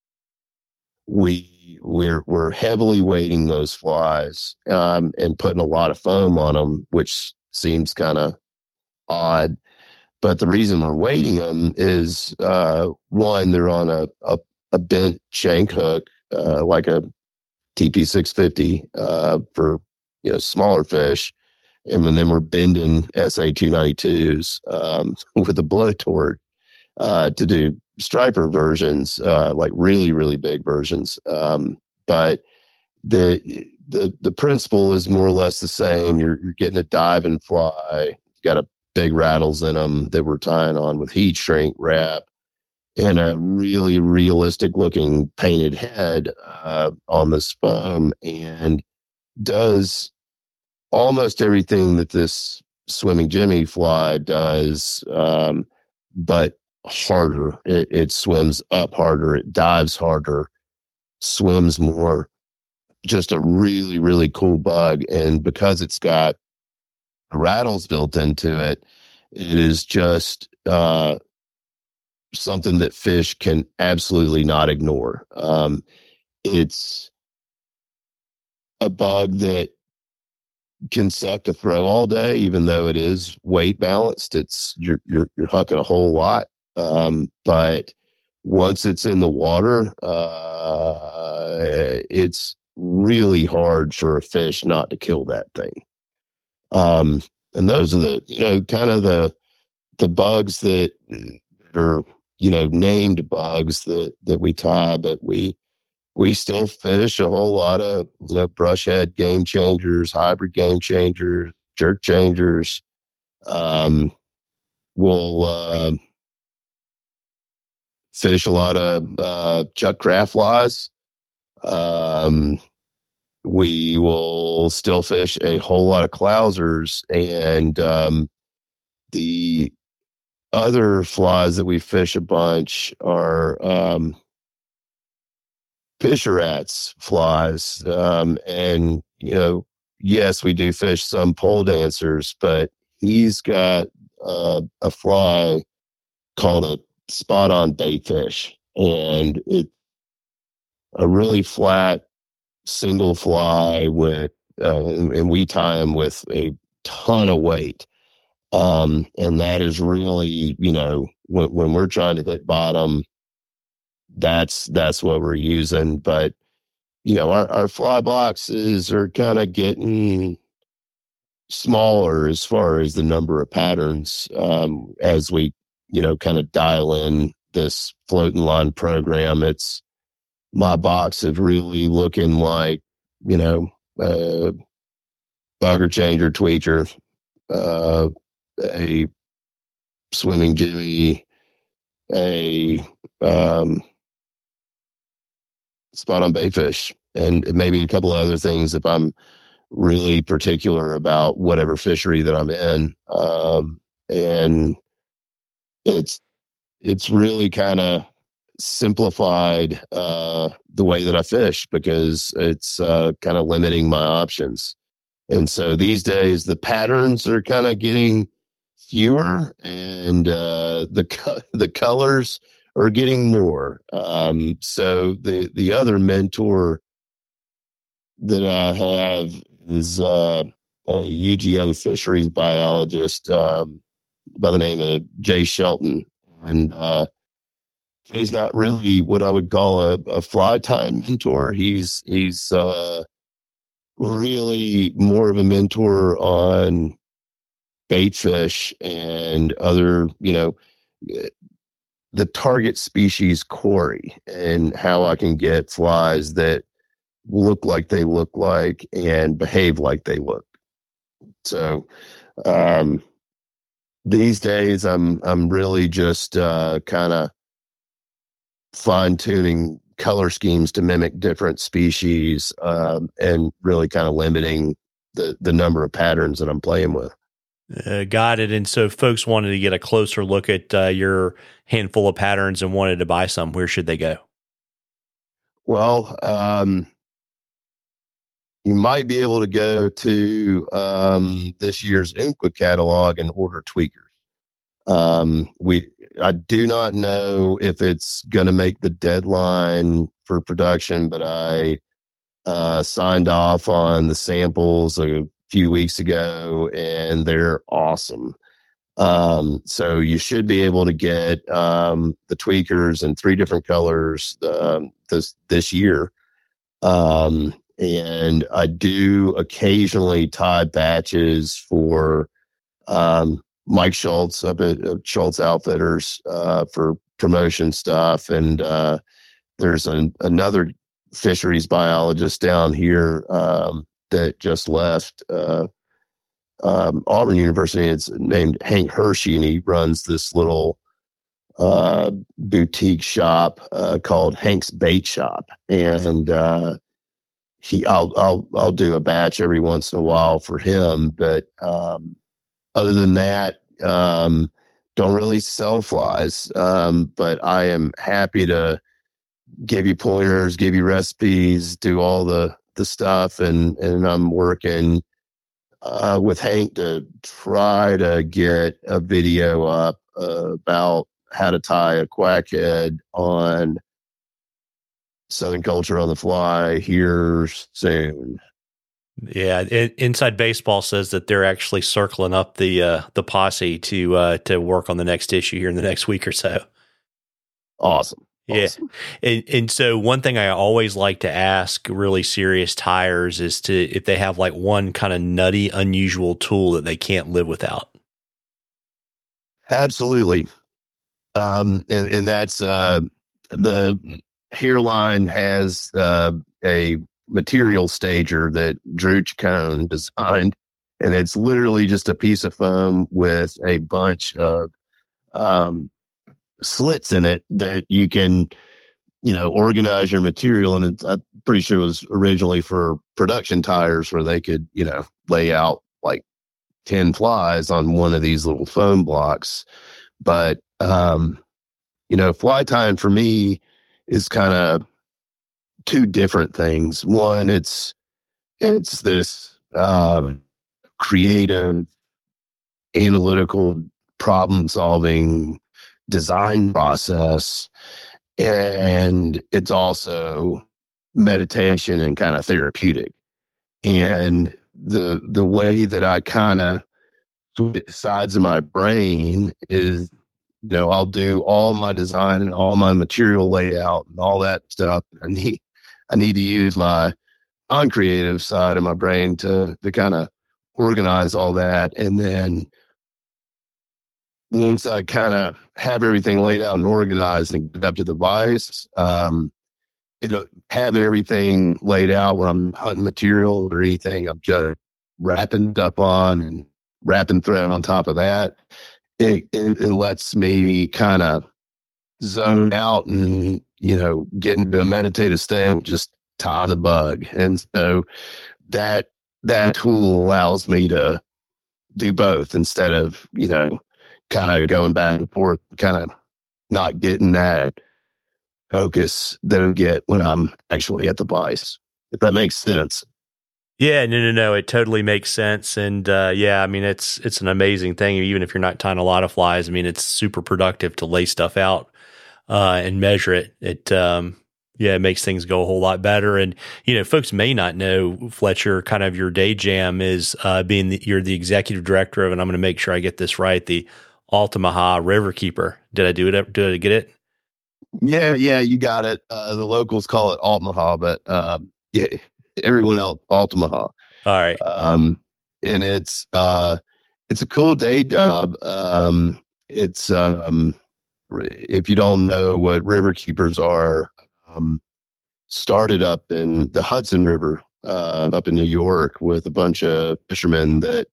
B: we we're we're heavily weighting those flies um, and putting a lot of foam on them, which seems kind of odd. But the reason we're weighting them is, uh, one, they're on a, a, a bent shank hook, uh, like a T P six fifty uh, for, you know, smaller fish. And then we're bending S A two ninety-twos um, with a blowtorch uh, to do striper versions, uh, like really, really big versions. Um, but the, the the principle is more or less the same. You're, you're getting a diving fly. You've got a big rattles in them that we're tying on with heat shrink wrap and a really realistic looking painted head uh, on this foam, and does almost everything that this swimming Jimmy fly does, um, but harder. It, it swims up harder. It dives harder, swims more. Just a really, really cool bug. And because it's got rattles built into it, it is just uh, something that fish can absolutely not ignore. Um, it's a bug that can suck to throw all day, even though it is weight balanced. It's you're you're, you're hucking a whole lot, um, but once it's in the water, uh, it's really hard for a fish not to kill that thing. Um, and those are the, you know, kind of the, the bugs that are, you know, named bugs that, that we tie, but we, we still fish a whole lot of, you know, brushhead game changers, hybrid game changers, jerk changers. Um, we'll, uh, fish a lot of, uh, Chuck Craft flies. Um, we will still fish a whole lot of Clousers, and um, the other flies that we fish a bunch are um, Fisher Rats flies. Um, and, you know, yes, we do fish some pole dancers, but he's got uh, a fly called a spot on baitfish, and it's a really flat single fly with, uh, and, and we tie them with a ton of weight. Um, and that is really, you know, when, when we're trying to hit bottom, that's, that's what we're using. But, you know, our, our fly boxes are kind of getting smaller as far as the number of patterns, um, as we, you know, kind of dial in this floating line program. It's, my box is really looking like, you know, uh, bugger changer tweaker, uh, a swimming Jimmy, a um, spot on baitfish, and maybe a couple of other things if I'm really particular about whatever fishery that I'm in. Um, and it's it's really kind of simplified uh, the way that I fish, because it's uh, kind of limiting my options. And so these days the patterns are kind of getting fewer, and uh, the co- the colors are getting more. Um, so the the other mentor that I have is uh, a U G O fisheries biologist um, by the name of Jay Shelton, and uh, he's not really what I would call a, a fly time mentor. He's he's uh, really more of a mentor on bait fish and other, you know, the target species quarry, and how I can get flies that look like they look like and behave like they look. So um, these days, I'm I'm really just uh, kind of fine tuning color schemes to mimic different species, um, and really kind of limiting the the number of patterns that I'm playing with.
A: Uh, got it. And so, if folks wanted to get a closer look at uh, your handful of patterns and wanted to buy some, where should they go?
B: Well, um, you might be able to go to um, this year's Umpqua catalog and order tweakers. Um, we, I do not know if it's going to make the deadline for production, but I uh, signed off on the samples a few weeks ago, and they're awesome. Um, so you should be able to get um, the tweakers in three different colors um, this this year. Um, and I do occasionally tie batches for um, Mike Schultz up at uh, Schultz Outfitters uh, for promotion stuff. And uh, there's an, another fisheries biologist down here um, that just left uh, um, Auburn University. It's named Hank Hershey, and he runs this little uh, boutique shop uh, called Hank's Bait Shop. And uh, he, I'll, I'll, I'll do a batch every once in a while for him, but um, other than that, um, don't really sell flies. Um, but I am happy to give you pointers, give you recipes, do all the, the stuff. And, and I'm working uh, with Hank to try to get a video up uh, about how to tie a quackhead on Southern Culture on the Fly here soon.
A: Yeah, it, Inside Baseball says that they're actually circling up the uh, the posse to uh, to work on the next issue here in the next week or so.
B: Awesome.
A: Yeah.
B: Awesome.
A: And, and so one thing I always like to ask really serious tires is to if they have like one kind of nutty, unusual tool that they can't live without.
B: Absolutely. Um, and, and that's uh, the Hairline has uh, a material stager that Drew Chacon designed, and it's literally just a piece of foam with a bunch of um, slits in it that you can, you know, organize your material. And it's, I'm pretty sure it was originally for production tires, where they could, you know, lay out like ten flies on one of these little foam blocks. But, um, you know, fly tying for me is kind of two different things. One, it's it's this um, creative, analytical, problem-solving design process, and it's also meditation and kind of therapeutic. And the the way that I kind of switch sides of my brain is, you know, I'll do all my design and all my material layout and all that stuff. I need, I need to use my uncreative side of my brain to, to kind of organize all that. And then once I kind of have everything laid out and organized and get up to the device, um, it'll have everything laid out when I'm hunting material or anything I'm just wrapping up on and wrapping thread on top of that. It, it, it lets me kind of zone out and, you know, get into a meditative state and just tie the bug. And so that, that tool allows me to do both instead of, you know, kind of going back and forth, kind of not getting that focus that I get when I'm actually at the vise, if that makes sense.
A: Yeah, no, no, no. It totally makes sense. And uh, yeah, I mean, it's it's an amazing thing. Even if you're not tying a lot of flies, I mean, it's super productive to lay stuff out uh, and measure it. It um, yeah, it makes things go a whole lot better. And you know, folks may not know, Fletcher, kind of your day jam is uh, being the, you're the executive director of, and I'm going to make sure I get this right, the Altamaha Riverkeeper. Did I do it? Did I get it?
B: Yeah, yeah, you got it. Uh, the locals call it Altamaha, but um, yeah, everyone else Altamaha.
A: All right.
B: Um, and it's uh, it's a cool day job. Um, it's um, if you don't know what river keepers are, um, started up in the Hudson River, uh, up in New York, with a bunch of fishermen that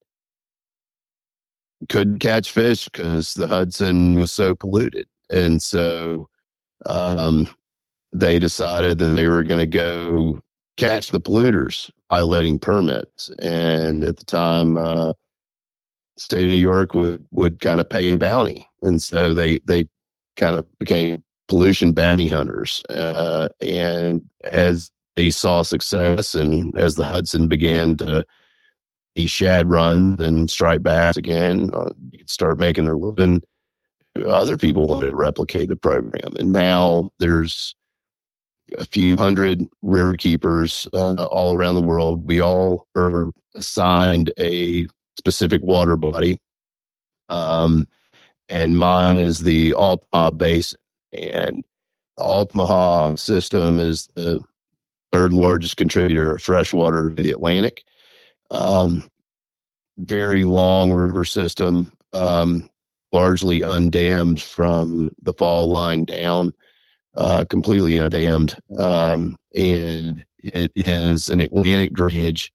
B: couldn't catch fish because the Hudson was so polluted, and so um, they decided that they were going to go catch the polluters by letting permits. And at the time, uh, state of New York would, would kind of pay a bounty. And so they, they kind of became pollution bounty hunters. Uh, and as they saw success and as the Hudson began to be shad run and striped bass again, uh, you could start making their living. Other people wanted to replicate the program. And now there's a few hundred river keepers uh, all around the world. We all are assigned a specific water body. Um, and mine is the Altamaha Basin. And the Altamaha system is the third largest contributor of fresh water to the Atlantic. Um, very long river system, um, largely undammed from the fall line down. Uh, completely undammed, um, and it has an Atlantic drainage.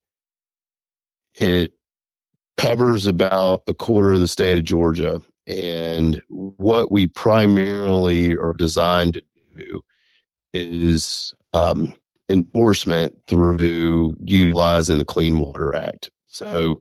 B: It covers about a quarter of the state of Georgia, and what we primarily are designed to do is um, enforcement through utilizing the Clean Water Act. So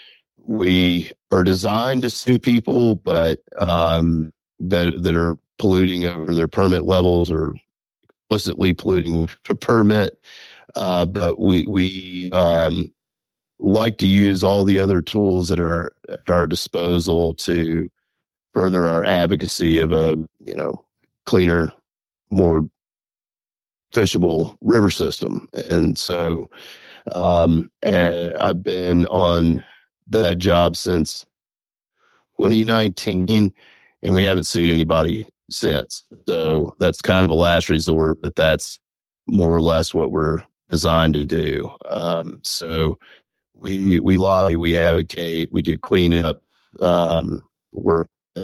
B: we are designed to sue people, but um, that that are polluting over their permit levels or explicitly polluting for permit. Uh, but we we um, like to use all the other tools that are at our disposal to further our advocacy of a you know cleaner, more fishable river system. And so um, and I've been on that job since twenty nineteen, and we haven't sued anybody since. So that's kind of a last resort, but that's more or less what we're designed to do. Um, so we we lobby, we advocate, we do cleanup. Um, we're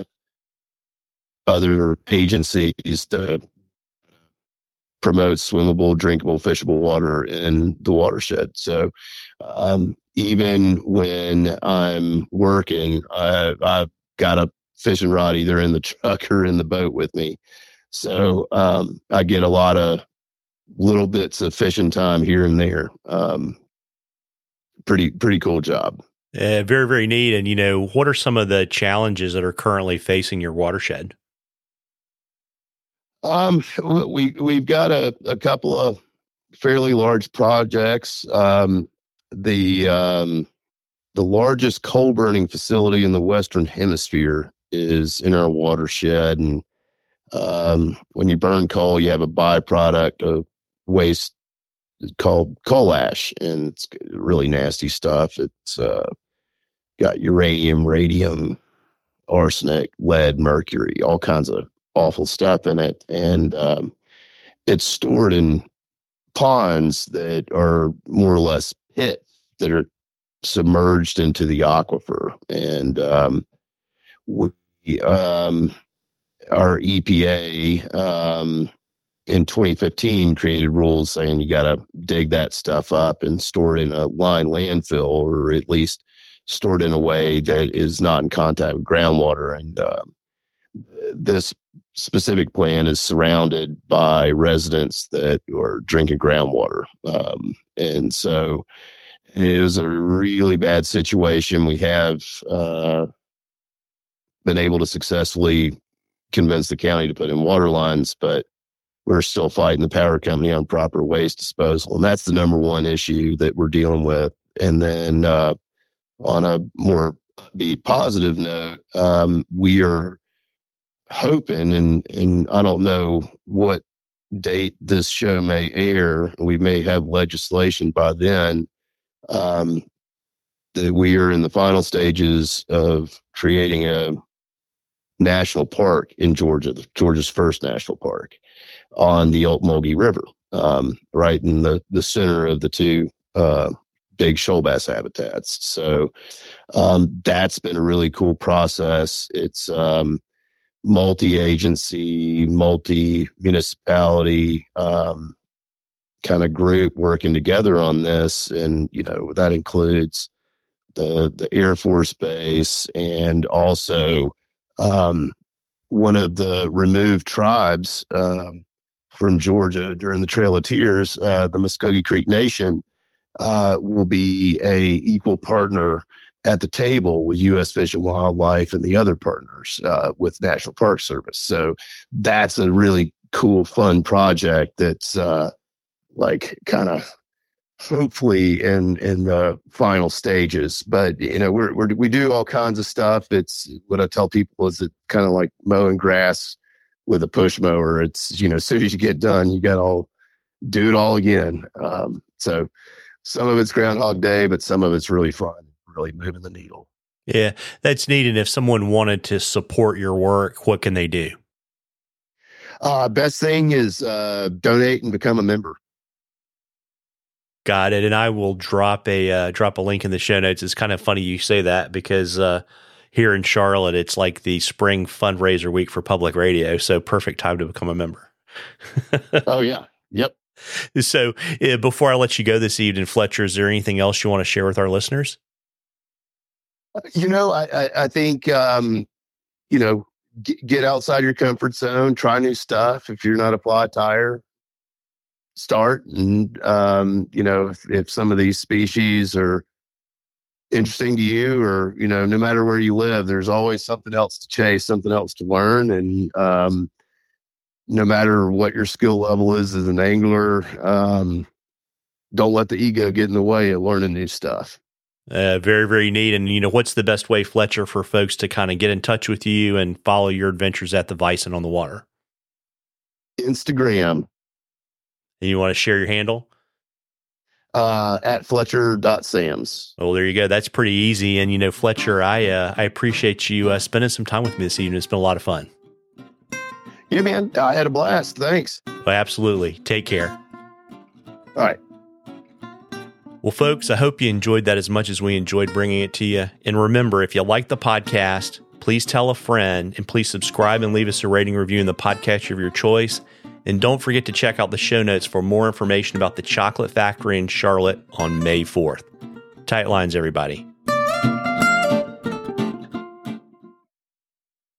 B: other agencies to promote swimmable, drinkable, fishable water in the watershed. So um, even when I'm working, I, I've got a fishing rod either in the truck or in the boat with me. So um, I get a lot of little bits of fishing time here and there. Um, pretty, pretty cool job.
A: Uh, very, very neat. And, you know, what are some of the challenges that are currently facing your watershed?
B: Um, we, we've got a, a couple of fairly large projects. Um, the, um, the largest coal burning facility in the Western Hemisphere is in our watershed. And, um, when you burn coal, you have a byproduct of waste called coal ash, and it's really nasty stuff. It's, uh, got uranium, radium, arsenic, lead, mercury, all kinds of awful stuff in it. And um, it's stored in ponds that are more or less pits that are submerged into the aquifer. And um, we, um, our E P A um, in twenty fifteen created rules saying you got to dig that stuff up and store it in a lined landfill, or at least stored in a way that is not in contact with groundwater. And uh, this specific plant is surrounded by residents that are drinking groundwater. Um, and so it was a really bad situation. We have uh, been able to successfully convince the county to put in water lines, but we're still fighting the power company on proper waste disposal. And that's the number one issue that we're dealing with. And then uh, on a more be positive note, um, we are hoping, and, and I don't know what date this show may air, we may have legislation by then, um, that we are in the final stages of creating a national park in Georgia, the, Georgia's first national park on the Ocmulgee River, um, right in the, the center of the two uh, big shoal bass habitats. So um, that's been a really cool process. It's um, multi-agency, multi-municipality um, kind of group working together on this. And, you know, that includes the, the Air Force Base and also um, one of the removed tribes um, from Georgia during the Trail of Tears, uh, the Muskogee Creek Nation, uh, will be a equal partner at the table with U S Fish and Wildlife and the other partners uh, with National Park Service. So that's a really cool, fun project that's uh, like kind of hopefully in in the final stages. But you know, we're, we're we do all kinds of stuff. It's what I tell people is it kind of like mowing grass with a push mower. It's, you know, as soon as you get done, you got to all do it all again. Um, so some of it's Groundhog Day, but some of it's really fun. Really moving the needle.
A: Yeah, that's neat. And if someone wanted to support your work, what can they do?
B: Uh, best thing is uh, donate and become a member.
A: Got it. And I will drop a uh, drop a link in the show notes. It's kind of funny you say that because uh, here in Charlotte, it's like the spring fundraiser week for public radio. So perfect time to become a member.
B: Oh, yeah. Yep.
A: So uh, before I let you go this evening, Fletcher, is there anything else you want to share with our listeners?
B: You know, I, I, I think, um, you know, g- get outside your comfort zone, try new stuff. If you're not a fly tyer, start. And, um, you know, if, if some of these species are interesting to you or, you know, no matter where you live, there's always something else to chase, something else to learn. And um, no matter what your skill level is as an angler, um, don't let the ego get in the way of learning new stuff.
A: Uh, very, very neat. And, you know, what's the best way, Fletcher, for folks to kind of get in touch with you and follow your adventures at the Bison on the water?
B: Instagram.
A: And you want to share your handle?
B: Uh, at Fletcher dot Sams.
A: Well, there you go. That's pretty easy. And, you know, Fletcher, I uh, I appreciate you uh, spending some time with me this evening. It's been a lot of fun.
B: Yeah, man. I had a blast. Thanks.
A: Well, absolutely. Take care.
B: All right.
A: Well, folks, I hope you enjoyed that as much as we enjoyed bringing it to you. And remember, if you like the podcast, please tell a friend and please subscribe and leave us a rating review in the podcast of your choice. And don't forget to check out the show notes for more information about the Chocolate Factory in Charlotte on May fourth. Tight lines, everybody.